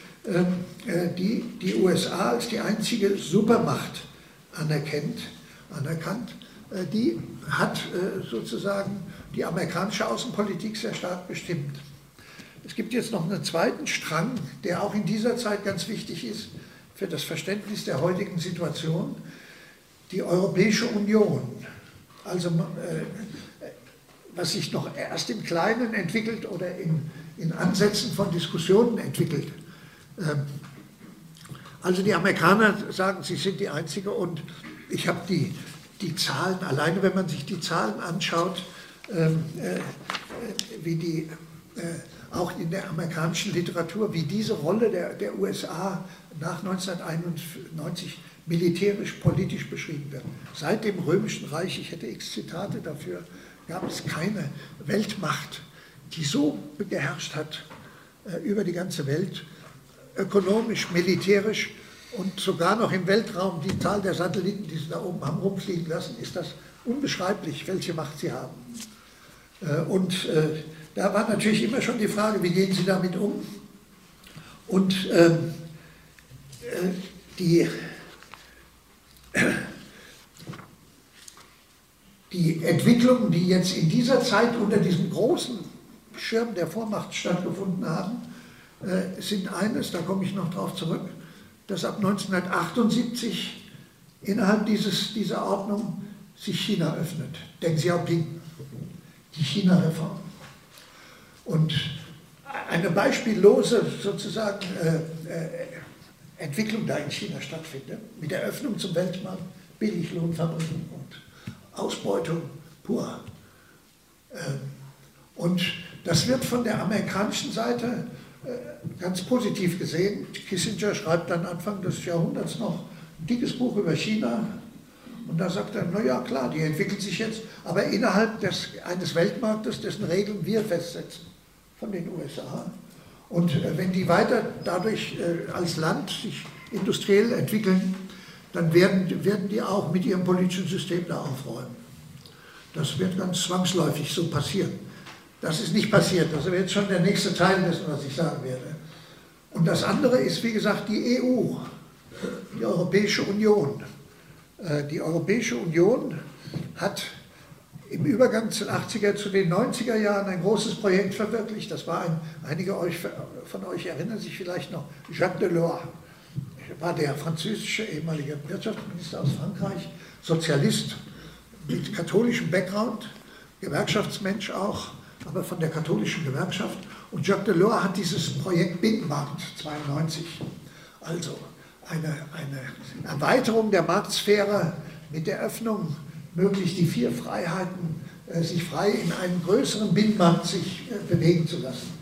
die USA als die einzige Supermacht anerkannt, die hat sozusagen die amerikanische Außenpolitik sehr stark bestimmt. Es gibt jetzt noch einen zweiten Strang, der auch in dieser Zeit ganz wichtig ist für das Verständnis der heutigen Situation, die Europäische Union. Also was sich noch erst im Kleinen entwickelt oder in Ansätzen von Diskussionen entwickelt. Also die Amerikaner sagen, sie sind die Einzige, und ich habe die Zahlen, alleine wenn man sich die Zahlen anschaut, wie die auch in der amerikanischen Literatur, wie diese Rolle der USA nach 1991 militärisch, politisch beschrieben wird. Seit dem Römischen Reich, ich hätte x Zitate dafür, gab es keine Weltmacht, die so geherrscht hat über die ganze Welt, ökonomisch, militärisch und sogar noch im Weltraum. Die Zahl der Satelliten, die sie da oben haben rumfliegen lassen, ist das unbeschreiblich, welche Macht sie haben. Und da war natürlich immer schon die Frage, wie gehen sie damit um? Und die Entwicklungen, die jetzt in dieser Zeit unter diesem großen Schirm der Vormacht stattgefunden haben, sind eines, da komme ich noch drauf zurück, dass ab 1978 innerhalb dieser Ordnung sich China öffnet. Deng Xiaoping, die China-Reform. Und eine beispiellose sozusagen Entwicklung da in China stattfindet, mit der Öffnung zum Weltmarkt, Billiglohnfabriken und Ausbeutung pur. Und das wird von der amerikanischen Seite ganz positiv gesehen. Kissinger schreibt dann Anfang des Jahrhunderts noch ein dickes Buch über China. Und da sagt er, naja klar, die entwickelt sich jetzt, aber innerhalb eines Weltmarktes, dessen Regeln wir festsetzen von den USA. Und wenn die weiter dadurch als Land sich industriell entwickeln, dann werden die auch mit ihrem politischen System da aufräumen. Das wird ganz zwangsläufig so passieren. Das ist nicht passiert, das wäre jetzt schon der nächste Teil dessen, was ich sagen werde. Und das andere ist, wie gesagt, die EU, die Europäische Union. Die Europäische Union hat im Übergang zu den 80er, zu den 90er Jahren ein großes Projekt verwirklicht. Das war einige von euch erinnern sich vielleicht noch, Jacques Delors war der französische ehemalige Wirtschaftsminister aus Frankreich, Sozialist mit katholischem Background, Gewerkschaftsmensch auch, aber von der katholischen Gewerkschaft. Und Jacques Delors hat dieses Projekt Binnenmarkt 92, also eine Erweiterung der Marktsphäre mit der Öffnung, möglichst die 4 Freiheiten, sich frei in einen größeren Binnenmarkt sich bewegen zu lassen.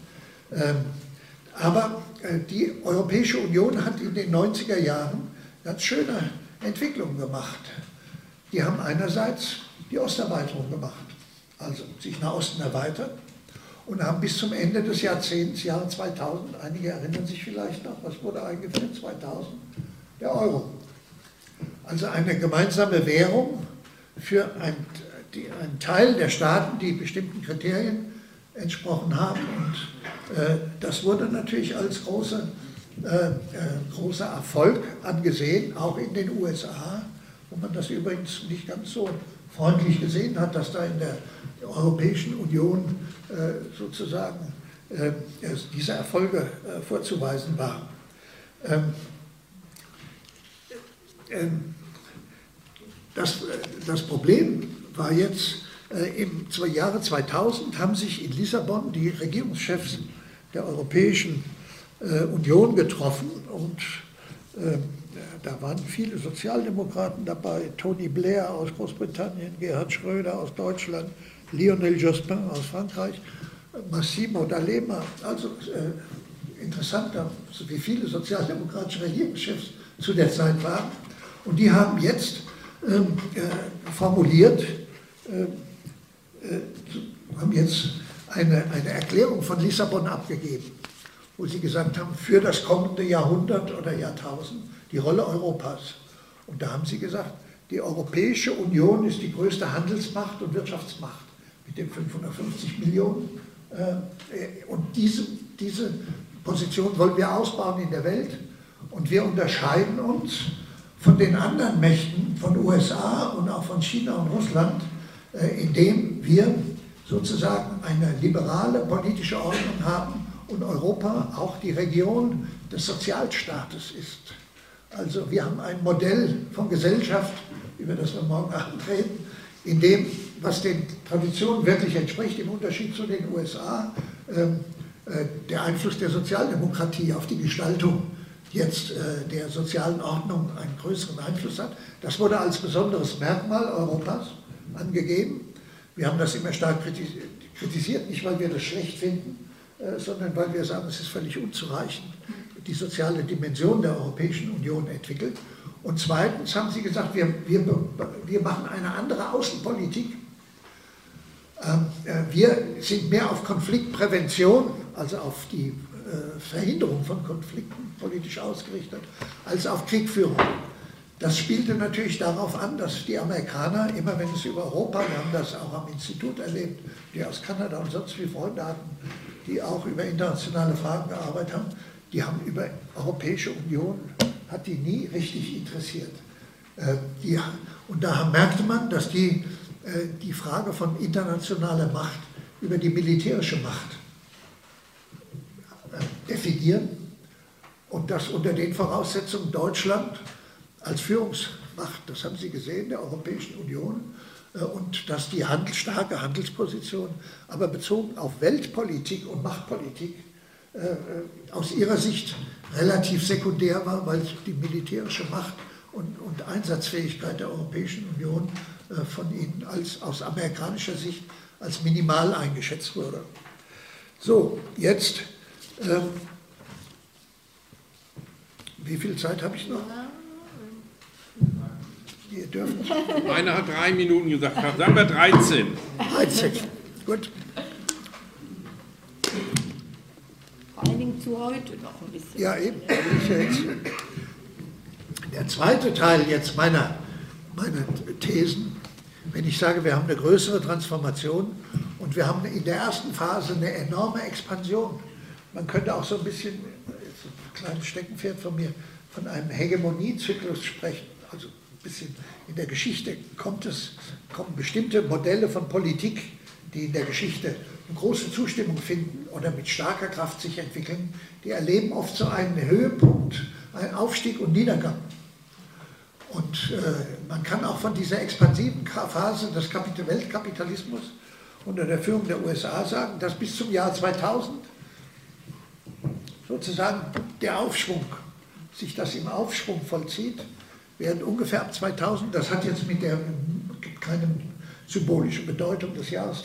Aber die Europäische Union hat in den 90er Jahren ganz schöne Entwicklungen gemacht. Die haben einerseits die Osterweiterung gemacht, also sich nach Osten erweitert, und haben bis zum Ende des Jahrzehnts, Jahre 2000, einige erinnern sich vielleicht noch, was wurde eingeführt, 2000, der Euro. Also eine gemeinsame Währung für einen Teil der Staaten, die bestimmten Kriterien entsprochen haben. Und das wurde natürlich als großer Erfolg angesehen, auch in den USA, wo man das übrigens nicht ganz so freundlich gesehen hat, dass da in der Europäischen Union sozusagen diese Erfolge vorzuweisen waren. Das Problem war jetzt, im Jahre 2000 haben sich in Lissabon die Regierungschefs der Europäischen Union getroffen, und da waren viele Sozialdemokraten dabei, Tony Blair aus Großbritannien, Gerhard Schröder aus Deutschland, Lionel Jospin aus Frankreich, Massimo D'Alema, also interessant, wie viele sozialdemokratische Regierungschefs zu der Zeit waren. Und die haben jetzt formuliert, haben jetzt eine Erklärung von Lissabon abgegeben, wo sie gesagt haben, für das kommende Jahrhundert oder Jahrtausend die Rolle Europas. Und da haben sie gesagt, die Europäische Union ist die größte Handelsmacht und Wirtschaftsmacht mit den 550 Millionen. Und diese Position wollen wir ausbauen in der Welt. Und wir unterscheiden uns von den anderen Mächten, von USA und auch von China und Russland, indem wir sozusagen eine liberale politische Ordnung haben und Europa auch die Region des Sozialstaates ist. Also wir haben ein Modell von Gesellschaft, über das wir morgen Abend reden, in dem, was den Traditionen wirklich entspricht, im Unterschied zu den USA, der Einfluss der Sozialdemokratie auf die Gestaltung jetzt der sozialen Ordnung einen größeren Einfluss hat. Das wurde als besonderes Merkmal Europas angegeben. Wir haben das immer stark kritisiert, nicht weil wir das schlecht finden, sondern weil wir sagen, es ist völlig unzureichend, die soziale Dimension der Europäischen Union entwickelt. Und zweitens haben sie gesagt, wir machen eine andere Außenpolitik. Wir sind mehr auf Konfliktprävention, also auf die Verhinderung von Konflikten politisch ausgerichtet, als auf Kriegführung. Das spielte natürlich darauf an, dass die Amerikaner, immer wenn es über Europa, wir haben das auch am Institut erlebt, die aus Kanada und sonst wie Freunde hatten, die auch über internationale Fragen gearbeitet haben, die haben über Europäische Union, hat die nie richtig interessiert. Und da merkte man, dass die Frage von internationaler Macht über die militärische Macht definieren und das unter den Voraussetzungen Deutschland als Führungsmacht, das haben Sie gesehen, der Europäischen Union, und dass die starke Handelsposition, aber bezogen auf Weltpolitik und Machtpolitik, aus ihrer Sicht relativ sekundär war, weil die militärische Macht und Einsatzfähigkeit der Europäischen Union von ihnen aus amerikanischer Sicht als minimal eingeschätzt wurde. So, jetzt, wie viel Zeit habe ich noch? Ihr dürft. Einer hat 3 Minuten gesagt, sagen wir 13. 13, gut. Vor allen Dingen zu heute noch ein bisschen. Ja, eben. Der zweite Teil jetzt meiner Thesen, wenn ich sage, wir haben eine größere Transformation und wir haben in der ersten Phase eine enorme Expansion. Man könnte auch so ein bisschen, ein kleines Steckenpferd von mir, von einem Hegemoniezyklus sprechen. Also ein bisschen in der Geschichte kommen bestimmte Modelle von Politik, die in der Geschichte eine große Zustimmung finden oder mit starker Kraft sich entwickeln, die erleben oft so einen Höhepunkt, einen Aufstieg und Niedergang. Und man kann auch von dieser expansiven Phase des Weltkapitalismus unter der Führung der USA sagen, dass bis zum Jahr 2000 sozusagen der Aufschwung, sich das im Aufschwung vollzieht, während ungefähr ab 2000, das hat jetzt gibt keine symbolische Bedeutung des Jahres,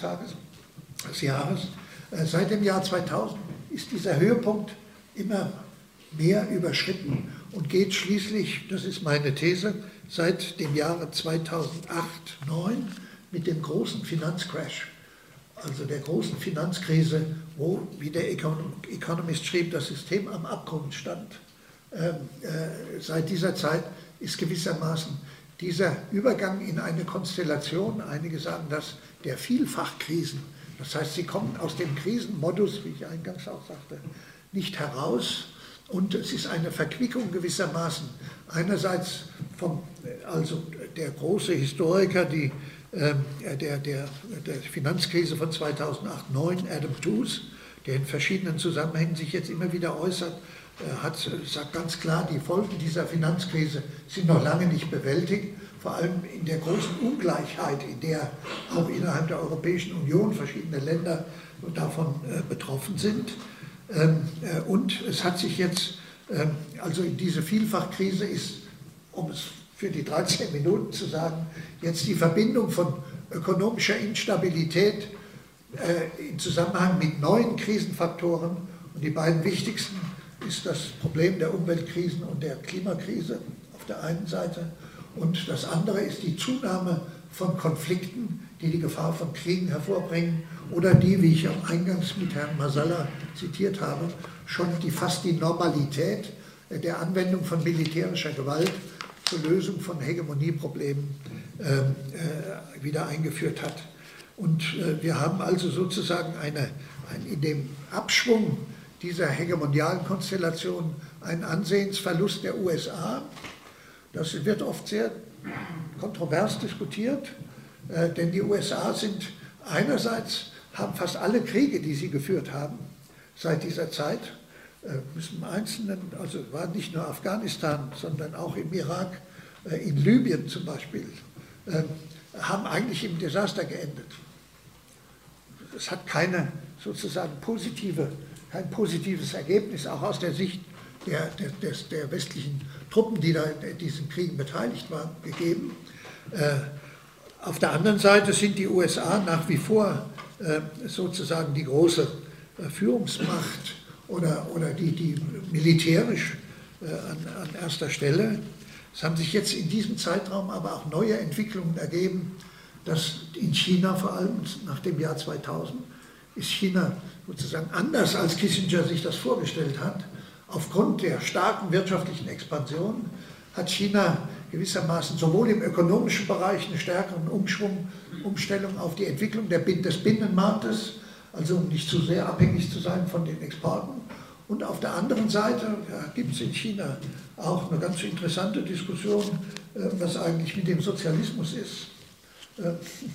seit dem Jahr 2000 ist dieser Höhepunkt immer mehr überschritten und geht schließlich, das ist meine These, seit dem Jahre 2008/9 mit dem großen Finanzcrash, also der großen Finanzkrise, wo, wie der Economist schrieb, das System am Abgrund stand. Seit dieser Zeit ist gewissermaßen dieser Übergang in eine Konstellation, einige sagen das, der Vielfachkrisen. Das heißt, sie kommen aus dem Krisenmodus, wie ich eingangs auch sagte, nicht heraus. Und es ist eine Verquickung gewissermaßen. Einerseits also der große Historiker, der Finanzkrise von 2008/9, Adam Tooze, der in verschiedenen Zusammenhängen sich jetzt immer wieder äußert, sagt ganz klar, die Folgen dieser Finanzkrise sind noch lange nicht bewältigt, vor allem in der großen Ungleichheit, in der auch innerhalb der Europäischen Union verschiedene Länder davon betroffen sind. Und es hat sich jetzt, also diese Vielfachkrise ist, um es für die 13 Minuten zu sagen, jetzt die Verbindung von ökonomischer Instabilität im Zusammenhang mit neuen Krisenfaktoren. Und die beiden wichtigsten ist das Problem der Umweltkrisen und der Klimakrise auf der einen Seite. Und das andere ist die Zunahme von Konflikten, die die Gefahr von Kriegen hervorbringen oder die, wie ich auch eingangs mit Herrn Masala zitiert habe, schon fast die Normalität der Anwendung von militärischer Gewalt zur Lösung von Hegemonieproblemen wieder eingeführt hat. Und wir haben also sozusagen in dem Abschwung dieser hegemonialen Konstellation einen Ansehensverlust der USA. Das wird oft sehr kontrovers diskutiert, denn die USA sind einerseits, haben fast alle Kriege, die sie geführt haben, seit dieser Zeit, im Einzelnen, also war nicht nur Afghanistan, sondern auch im Irak, in Libyen zum Beispiel, haben eigentlich im Desaster geendet. Es hat kein positives Ergebnis, auch aus der Sicht der westlichen Truppen, die da in diesen Kriegen beteiligt waren, gegeben. Auf der anderen Seite sind die USA nach wie vor sozusagen die große Führungsmacht oder die militärisch an erster Stelle. Es haben sich jetzt in diesem Zeitraum aber auch neue Entwicklungen ergeben, dass in China vor allem nach dem Jahr 2000 ist China sozusagen anders, als Kissinger sich das vorgestellt hat. Aufgrund der starken wirtschaftlichen Expansion hat China gewissermaßen sowohl im ökonomischen Bereich eine stärkere Umstellung auf die Entwicklung des Binnenmarktes, also um nicht zu sehr abhängig zu sein von den Exporten. Und auf der anderen Seite gibt es in China auch eine ganz interessante Diskussion, was eigentlich mit dem Sozialismus ist.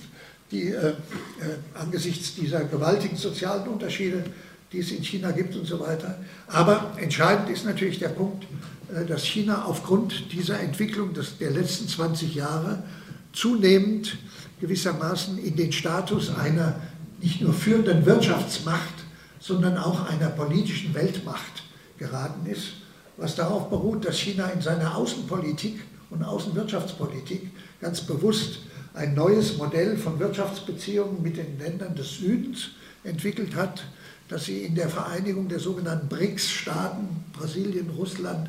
Angesichts dieser gewaltigen sozialen Unterschiede, die es in China gibt und so weiter. Aber entscheidend ist natürlich der Punkt, dass China aufgrund dieser Entwicklung der letzten 20 Jahre zunehmend gewissermaßen in den Status einer nicht nur führenden Wirtschaftsmacht, sondern auch einer politischen Weltmacht geraten ist, was darauf beruht, dass China in seiner Außenpolitik und Außenwirtschaftspolitik ganz bewusst ein neues Modell von Wirtschaftsbeziehungen mit den Ländern des Südens entwickelt hat, dass sie in der Vereinigung der sogenannten BRICS-Staaten, Brasilien, Russland,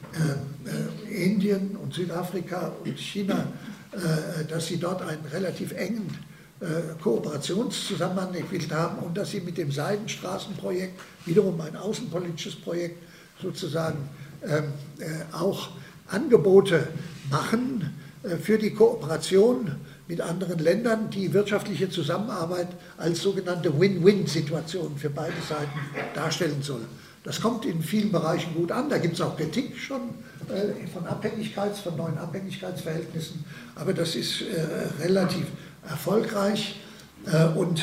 Indien und Südafrika und China, dass sie dort einen relativ engen Kooperationszusammenhang entwickelt haben und dass sie mit dem Seidenstraßenprojekt, wiederum ein außenpolitisches Projekt, sozusagen auch Angebote machen für die Kooperation mit anderen Ländern, die wirtschaftliche Zusammenarbeit als sogenannte Win-Win-Situation für beide Seiten darstellen soll. Das kommt in vielen Bereichen gut an, da gibt es auch Kritik schon von neuen Abhängigkeitsverhältnissen, aber das ist relativ erfolgreich und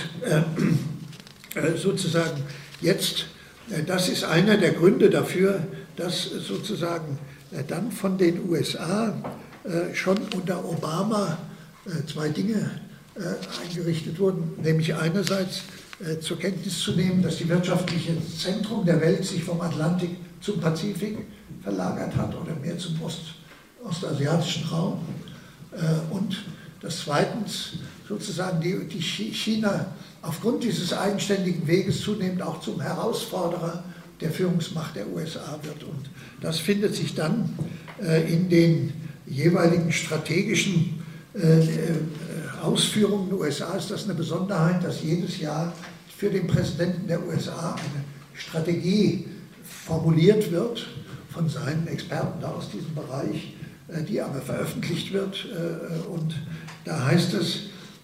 sozusagen jetzt, das ist einer der Gründe dafür, dass sozusagen dann von den USA schon unter Obama zwei Dinge eingerichtet wurden, nämlich einerseits zur Kenntnis zu nehmen, dass die wirtschaftliche Zentrum der Welt sich vom Atlantik zum Pazifik verlagert hat oder mehr zum ostasiatischen Raum und dass zweitens sozusagen die China aufgrund dieses eigenständigen Weges zunehmend auch zum Herausforderer der Führungsmacht der USA wird. Und das findet sich dann in den jeweiligen strategischen Ausführungen der USA. Ist das eine Besonderheit, dass jedes Jahr für den Präsidenten der USA eine Strategie formuliert wird von seinen Experten da aus diesem Bereich, die aber veröffentlicht wird. Und da heißt es,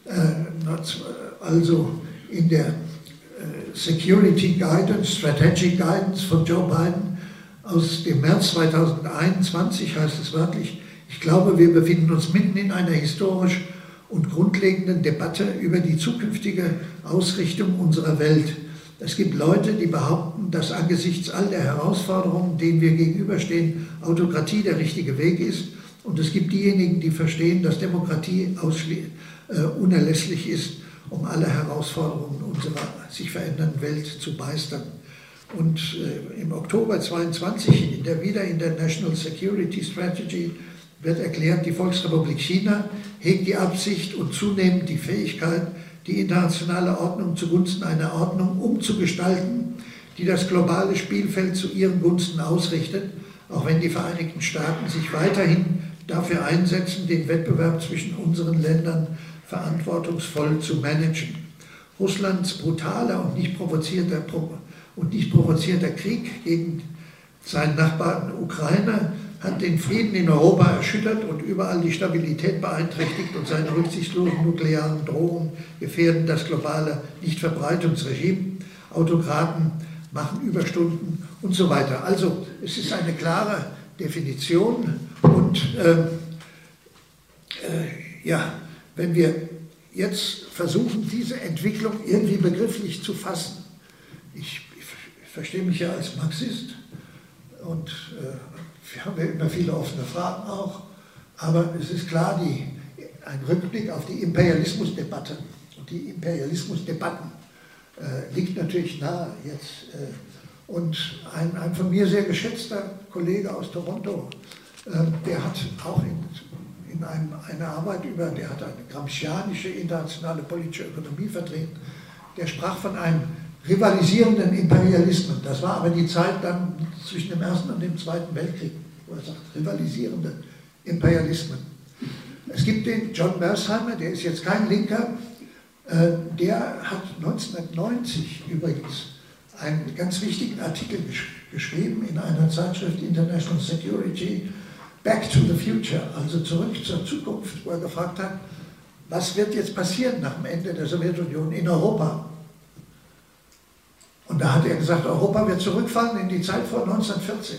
also in der Security Guidance, Strategic Guidance von Joe Biden aus dem März 2021 heißt es wörtlich: Ich glaube, wir befinden uns mitten in einer historisch und grundlegenden Debatte über die zukünftige Ausrichtung unserer Welt. Es gibt Leute, die behaupten, dass angesichts all der Herausforderungen, denen wir gegenüberstehen, Autokratie der richtige Weg ist. Und es gibt diejenigen, die verstehen, dass Demokratie unerlässlich ist, um alle Herausforderungen unserer sich verändernden Welt zu meistern. Und im Oktober 22 wieder in der National Security Strategy wird erklärt, die Volksrepublik China hegt die Absicht und zunehmend die Fähigkeit, die internationale Ordnung zugunsten einer Ordnung umzugestalten, die das globale Spielfeld zu ihren Gunsten ausrichtet, auch wenn die Vereinigten Staaten sich weiterhin dafür einsetzen, den Wettbewerb zwischen unseren Ländern verantwortungsvoll zu managen. Russlands brutaler und nicht provozierter Krieg gegen Sein Nachbarn Ukraine hat den Frieden in Europa erschüttert und überall die Stabilität beeinträchtigt, und seine rücksichtslosen nuklearen Drohungen gefährden das globale Nichtverbreitungsregime. Autokraten machen Überstunden und so weiter. Also es ist eine klare Definition, und wenn wir jetzt versuchen, diese Entwicklung irgendwie begrifflich zu fassen, ich verstehe mich ja als Marxist, und wir haben ja immer viele offene Fragen auch, aber es ist klar, ein Rückblick auf die Imperialismusdebatte und die Imperialismusdebatten liegt natürlich nahe jetzt. Und ein von mir sehr geschätzter Kollege aus Toronto, der hat auch in einer Arbeit der hat eine gramscianische internationale politische Ökonomie vertreten, der sprach von einem rivalisierenden Imperialismen. Das war aber die Zeit dann zwischen dem Ersten und dem Zweiten Weltkrieg, wo er sagt, rivalisierende Imperialismen. Es gibt den John Mersheimer, der ist jetzt kein Linker, der hat 1990 übrigens einen ganz wichtigen Artikel geschrieben in einer Zeitschrift International Security, Back to the Future, also zurück zur Zukunft, wo er gefragt hat, was wird jetzt passieren nach dem Ende der Sowjetunion in Europa? Und da hat er gesagt, Europa wird zurückfallen in die Zeit vor 1914,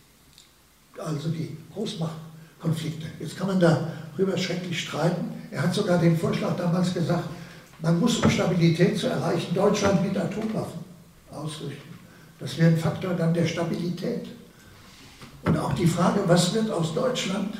also die Großmachtkonflikte. Jetzt kann man darüber schrecklich streiten. Er hat sogar den Vorschlag damals gesagt, man muss, um Stabilität zu erreichen, Deutschland mit Atomwaffen ausrüsten. Das wäre ein Faktor dann der Stabilität. Und auch die Frage, was wird aus Deutschland,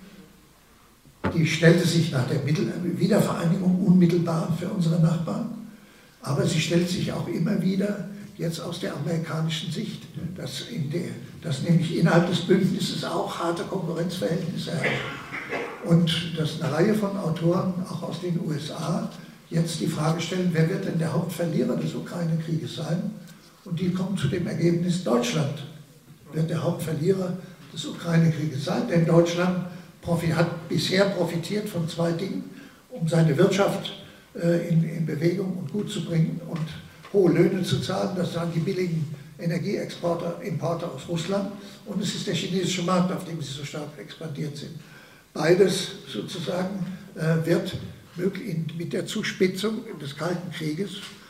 die stellte sich nach der Wiedervereinigung unmittelbar für unsere Nachbarn, aber sie stellt sich auch immer wieder jetzt aus der amerikanischen Sicht, dass nämlich innerhalb des Bündnisses auch harte Konkurrenzverhältnisse herrschen. Und dass eine Reihe von Autoren, auch aus den USA, jetzt die Frage stellen, wer wird denn der Hauptverlierer des Ukraine-Krieges sein? Und die kommen zu dem Ergebnis, Deutschland wird der Hauptverlierer des Ukraine-Krieges sein, denn Deutschland hat bisher profitiert von zwei Dingen, um seine Wirtschaft in Bewegung und gut zu bringen und hohe Löhne zu zahlen. Das sind die billigen Energieexporter, Importer aus Russland, und es ist der chinesische Markt, auf dem sie so stark expandiert sind. Beides sozusagen wird mit der Zuspitzung des Kalten Krieges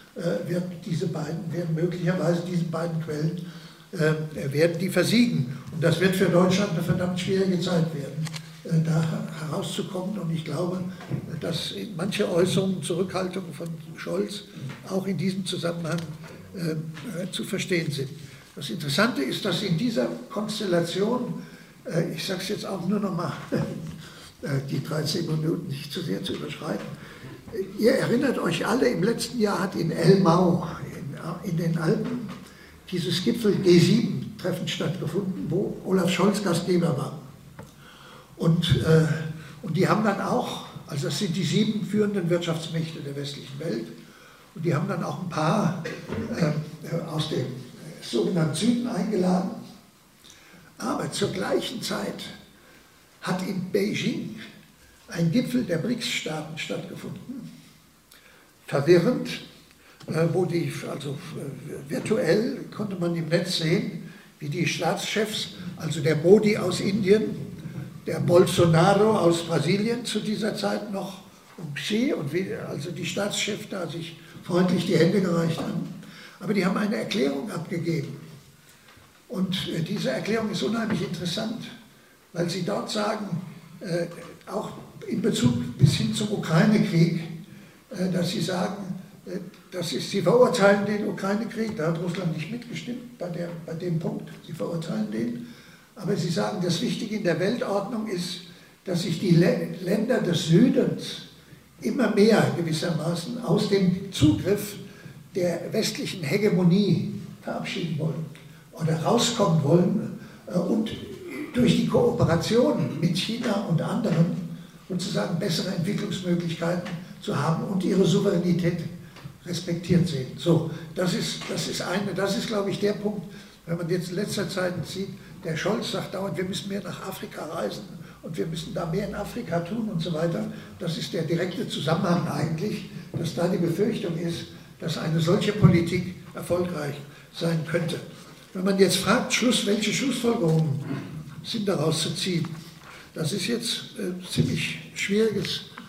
werden möglicherweise diese beiden Quellen werden die versiegen. Und das wird für Deutschland eine verdammt schwierige Zeit werden, da herauszukommen. Und ich glaube, dass manche Äußerungen, Zurückhaltungen von Scholz auch in diesem Zusammenhang zu verstehen sind. Das Interessante ist, dass in dieser Konstellation, ich sage es jetzt auch nur noch mal, die 13 Minuten nicht zu sehr zu überschreiten, ihr erinnert euch alle, im letzten Jahr hat in Elmau in den Alpen dieses Gipfel G7-Treffen stattgefunden, wo Olaf Scholz Gastgeber war. Und die haben dann auch, also das sind die 7 führenden Wirtschaftsmächte der westlichen Welt, und die haben dann auch ein paar aus dem sogenannten Süden eingeladen. Aber zur gleichen Zeit hat in Beijing ein Gipfel der BRICS-Staaten stattgefunden. Verwirrend, wo virtuell konnte man im Netz sehen, wie die Staatschefs, also der Modi aus Indien, der Bolsonaro aus Brasilien zu dieser Zeit noch, und Xi, also die Staatschefs da sich freundlich die Hände gereicht haben. Aber die haben eine Erklärung abgegeben. Und diese Erklärung ist unheimlich interessant, weil sie dort sagen, auch in Bezug bis hin zum Ukraine-Krieg, dass sie sagen, sie verurteilen den Ukraine-Krieg, da hat Russland nicht mitgestimmt bei dem Punkt, sie verurteilen den, aber sie sagen, das Wichtige in der Weltordnung ist, dass sich die Länder des Südens immer mehr gewissermaßen aus dem Zugriff der westlichen Hegemonie verabschieden wollen oder rauskommen wollen und durch die Kooperation mit China und anderen sozusagen bessere Entwicklungsmöglichkeiten zu haben und ihre Souveränität respektiert sehen. So, das ist, glaube ich, der Punkt, wenn man jetzt in letzter Zeit sieht, der Scholz sagt dauernd, wir müssen mehr nach Afrika reisen und wir müssen da mehr in Afrika tun und so weiter. Das ist der direkte Zusammenhang eigentlich, dass da die Befürchtung ist, dass eine solche Politik erfolgreich sein könnte. wenn man jetzt fragt, welche Schlussfolgerungen sind daraus zu ziehen, das ist jetzt ziemlich schwierige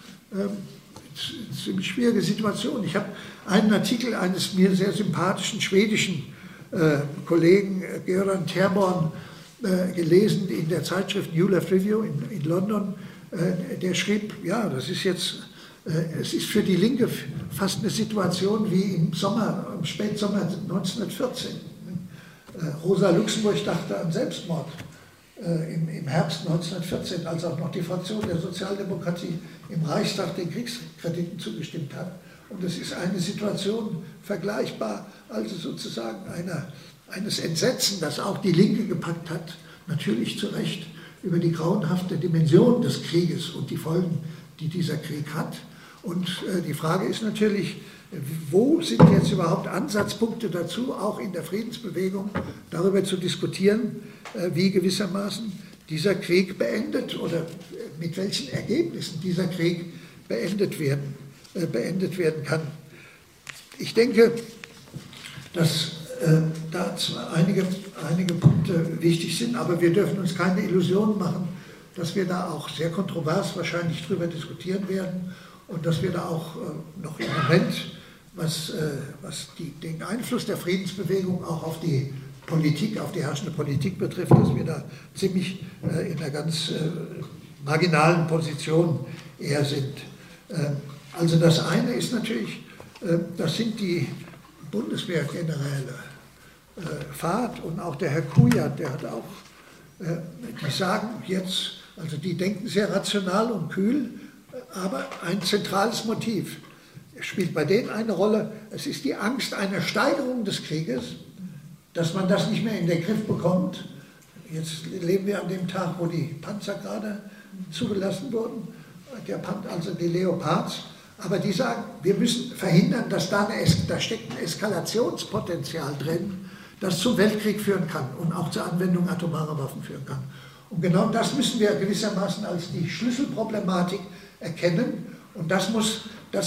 Situation. Ich habe einen Artikel eines mir sehr sympathischen schwedischen Kollegen, Göran Terborn, gelesen in der Zeitschrift New Left Review in London. Der schrieb, ja, das ist jetzt, es ist für die Linke fast eine Situation wie im Spätsommer 1914. Rosa Luxemburg dachte an Selbstmord im Herbst 1914, als auch noch die Fraktion der Sozialdemokratie im Reichstag den Kriegskrediten zugestimmt hat. Und es ist eine Situation vergleichbar, also sozusagen eines Entsetzen, das auch die Linke gepackt hat, natürlich zu Recht, über die grauenhafte Dimension des Krieges und die Folgen, die dieser Krieg hat. Und die Frage ist natürlich, wo sind jetzt überhaupt Ansatzpunkte dazu, auch in der Friedensbewegung, darüber zu diskutieren, wie gewissermaßen dieser Krieg beendet oder mit welchen Ergebnissen dieser Krieg beendet werden kann. Ich denke, dass da einige Punkte wichtig sind, aber wir dürfen uns keine Illusionen machen, dass wir da auch sehr kontrovers wahrscheinlich drüber diskutieren werden und dass wir da auch noch im Moment, was den Einfluss der Friedensbewegung auch auf die Politik, auf die herrschende Politik betrifft, dass wir da ziemlich in einer ganz marginalen Position eher sind. Also das eine ist natürlich, das sind die Bundeswehrgeneräle, Fahd und auch der Herr Kujat, der hat auch, die sagen jetzt, also die denken sehr rational und kühl, aber ein zentrales Motiv spielt bei denen eine Rolle. Es ist die Angst einer Steigerung des Krieges, dass man das nicht mehr in den Griff bekommt. Jetzt leben wir an dem Tag, wo die Panzer gerade zugelassen wurden, also die Leopards. Aber die sagen, wir müssen verhindern, dass da steckt ein Eskalationspotenzial drin, das zum Weltkrieg führen kann und auch zur Anwendung atomarer Waffen führen kann. Und genau das müssen wir gewissermaßen als die Schlüsselproblematik erkennen. Und das muss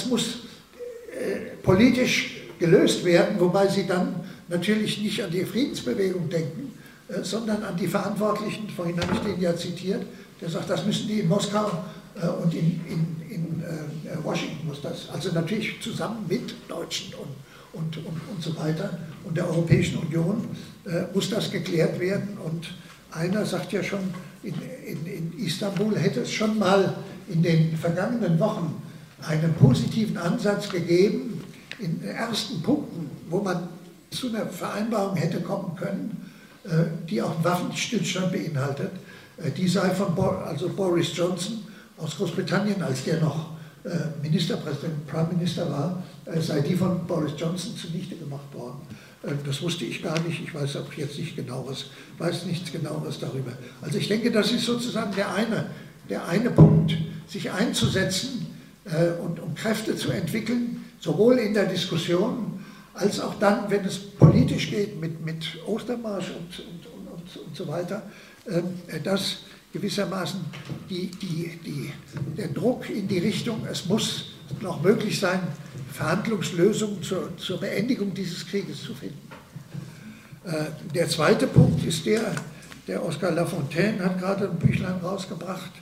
politisch gelöst werden, wobei sie dann natürlich nicht an die Friedensbewegung denken, sondern an die Verantwortlichen, vorhin habe ich den ja zitiert, der sagt, das müssen die in Moskau und in Washington muss das, also natürlich zusammen mit Deutschen und so weiter und der Europäischen Union muss das geklärt werden. Und einer sagt ja schon, in Istanbul hätte es schon mal in den vergangenen Wochen einen positiven Ansatz gegeben, in ersten Punkten, wo man zu einer Vereinbarung hätte kommen können, die auch einen Waffenstillstand beinhaltet. Die sei von Boris Johnson aus Großbritannien, als der noch Ministerpräsident, Prime Minister war, sei die von Boris Johnson zunichte gemacht worden. Das wusste ich gar nicht, ich weiß auch jetzt nichts Genaueres darüber. Also ich denke, das ist sozusagen der eine Punkt, sich einzusetzen und um Kräfte zu entwickeln, sowohl in der Diskussion, als auch dann, wenn es politisch geht, mit Ostermarsch und so weiter, dass gewissermaßen der Druck in die Richtung, es muss noch möglich sein, Verhandlungslösungen zur Beendigung dieses Krieges zu finden. Der zweite Punkt ist der Oscar Lafontaine hat gerade ein Büchlein rausgebracht,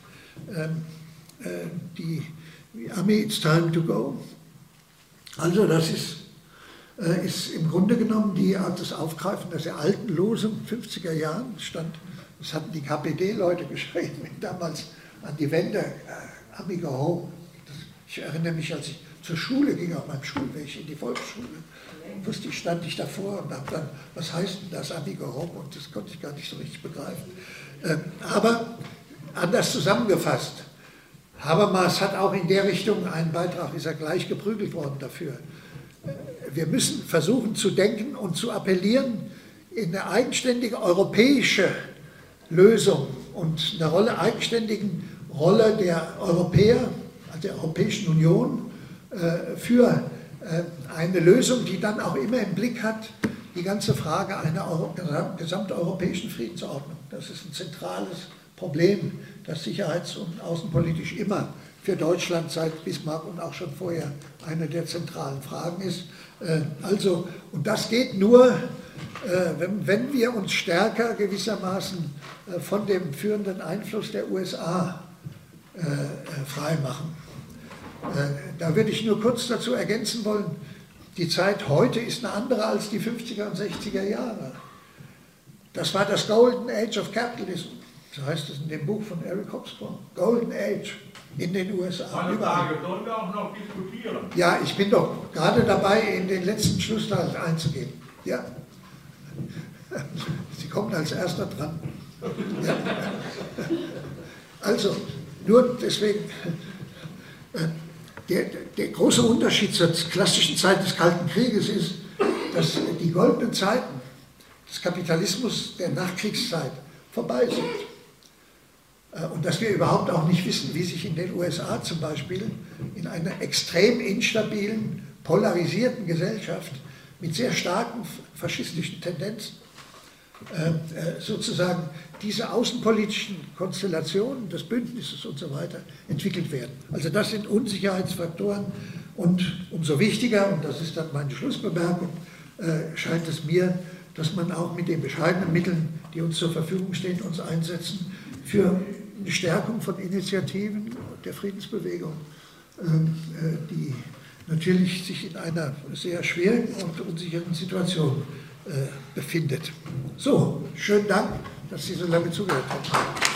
die Army, It's Time to Go. Also das ist im Grunde genommen das Aufgreifen der alten Losung 50er Jahren stand. Das hatten die KPD-Leute geschrieben, damals an die Wende, Army Go Home. Ich erinnere mich, als ich zur Schule ging, auf meinem Schulweg in die Volksschule, stand ich davor und habe dann, was heißt denn das Army Go Home? Und das konnte ich gar nicht so richtig begreifen. Aber anders zusammengefasst, Habermas hat auch in der Richtung einen Beitrag, ist er gleich geprügelt worden dafür. Wir müssen versuchen zu denken und zu appellieren in eine eigenständige europäische Lösung und eine eigenständigen Rolle der Europäer, also der Europäischen Union, für eine Lösung, die dann auch immer im Blick hat, die ganze Frage einer gesamteuropäischen Friedensordnung. Das ist ein zentrales Problem, das sicherheits- und außenpolitisch immer für Deutschland seit Bismarck und auch schon vorher eine der zentralen Fragen ist. Und das geht nur, wenn wir uns stärker gewissermaßen von dem führenden Einfluss der USA freimachen. Da würde ich nur kurz dazu ergänzen wollen, die Zeit heute ist eine andere als die 50er und 60er Jahre. Das war das Golden Age of Capitalism, so heißt es in dem Buch von Eric Hobsbawm. Golden Age in den USA. Eine Frage, sollen wir auch noch diskutieren? Ja, ich bin doch gerade dabei, in den letzten Schlussteil einzugehen. Ja. Sie kommen als Erster dran. Ja. Also, nur deswegen, der große Unterschied zur klassischen Zeit des Kalten Krieges ist, dass die goldenen Zeiten des Kapitalismus der Nachkriegszeit vorbei sind. Und dass wir überhaupt auch nicht wissen, wie sich in den USA zum Beispiel in einer extrem instabilen, polarisierten Gesellschaft mit sehr starken faschistischen Tendenzen sozusagen diese außenpolitischen Konstellationen des Bündnisses und so weiter entwickelt werden. Also das sind Unsicherheitsfaktoren und umso wichtiger, und das ist dann meine Schlussbemerkung, scheint es mir, dass man auch mit den bescheidenen Mitteln, die uns zur Verfügung stehen, uns einsetzen für eine Stärkung von Initiativen der Friedensbewegung, die natürlich sich in einer sehr schwierigen und unsicheren Situation befindet. So, schönen Dank, dass Sie so lange zugehört haben.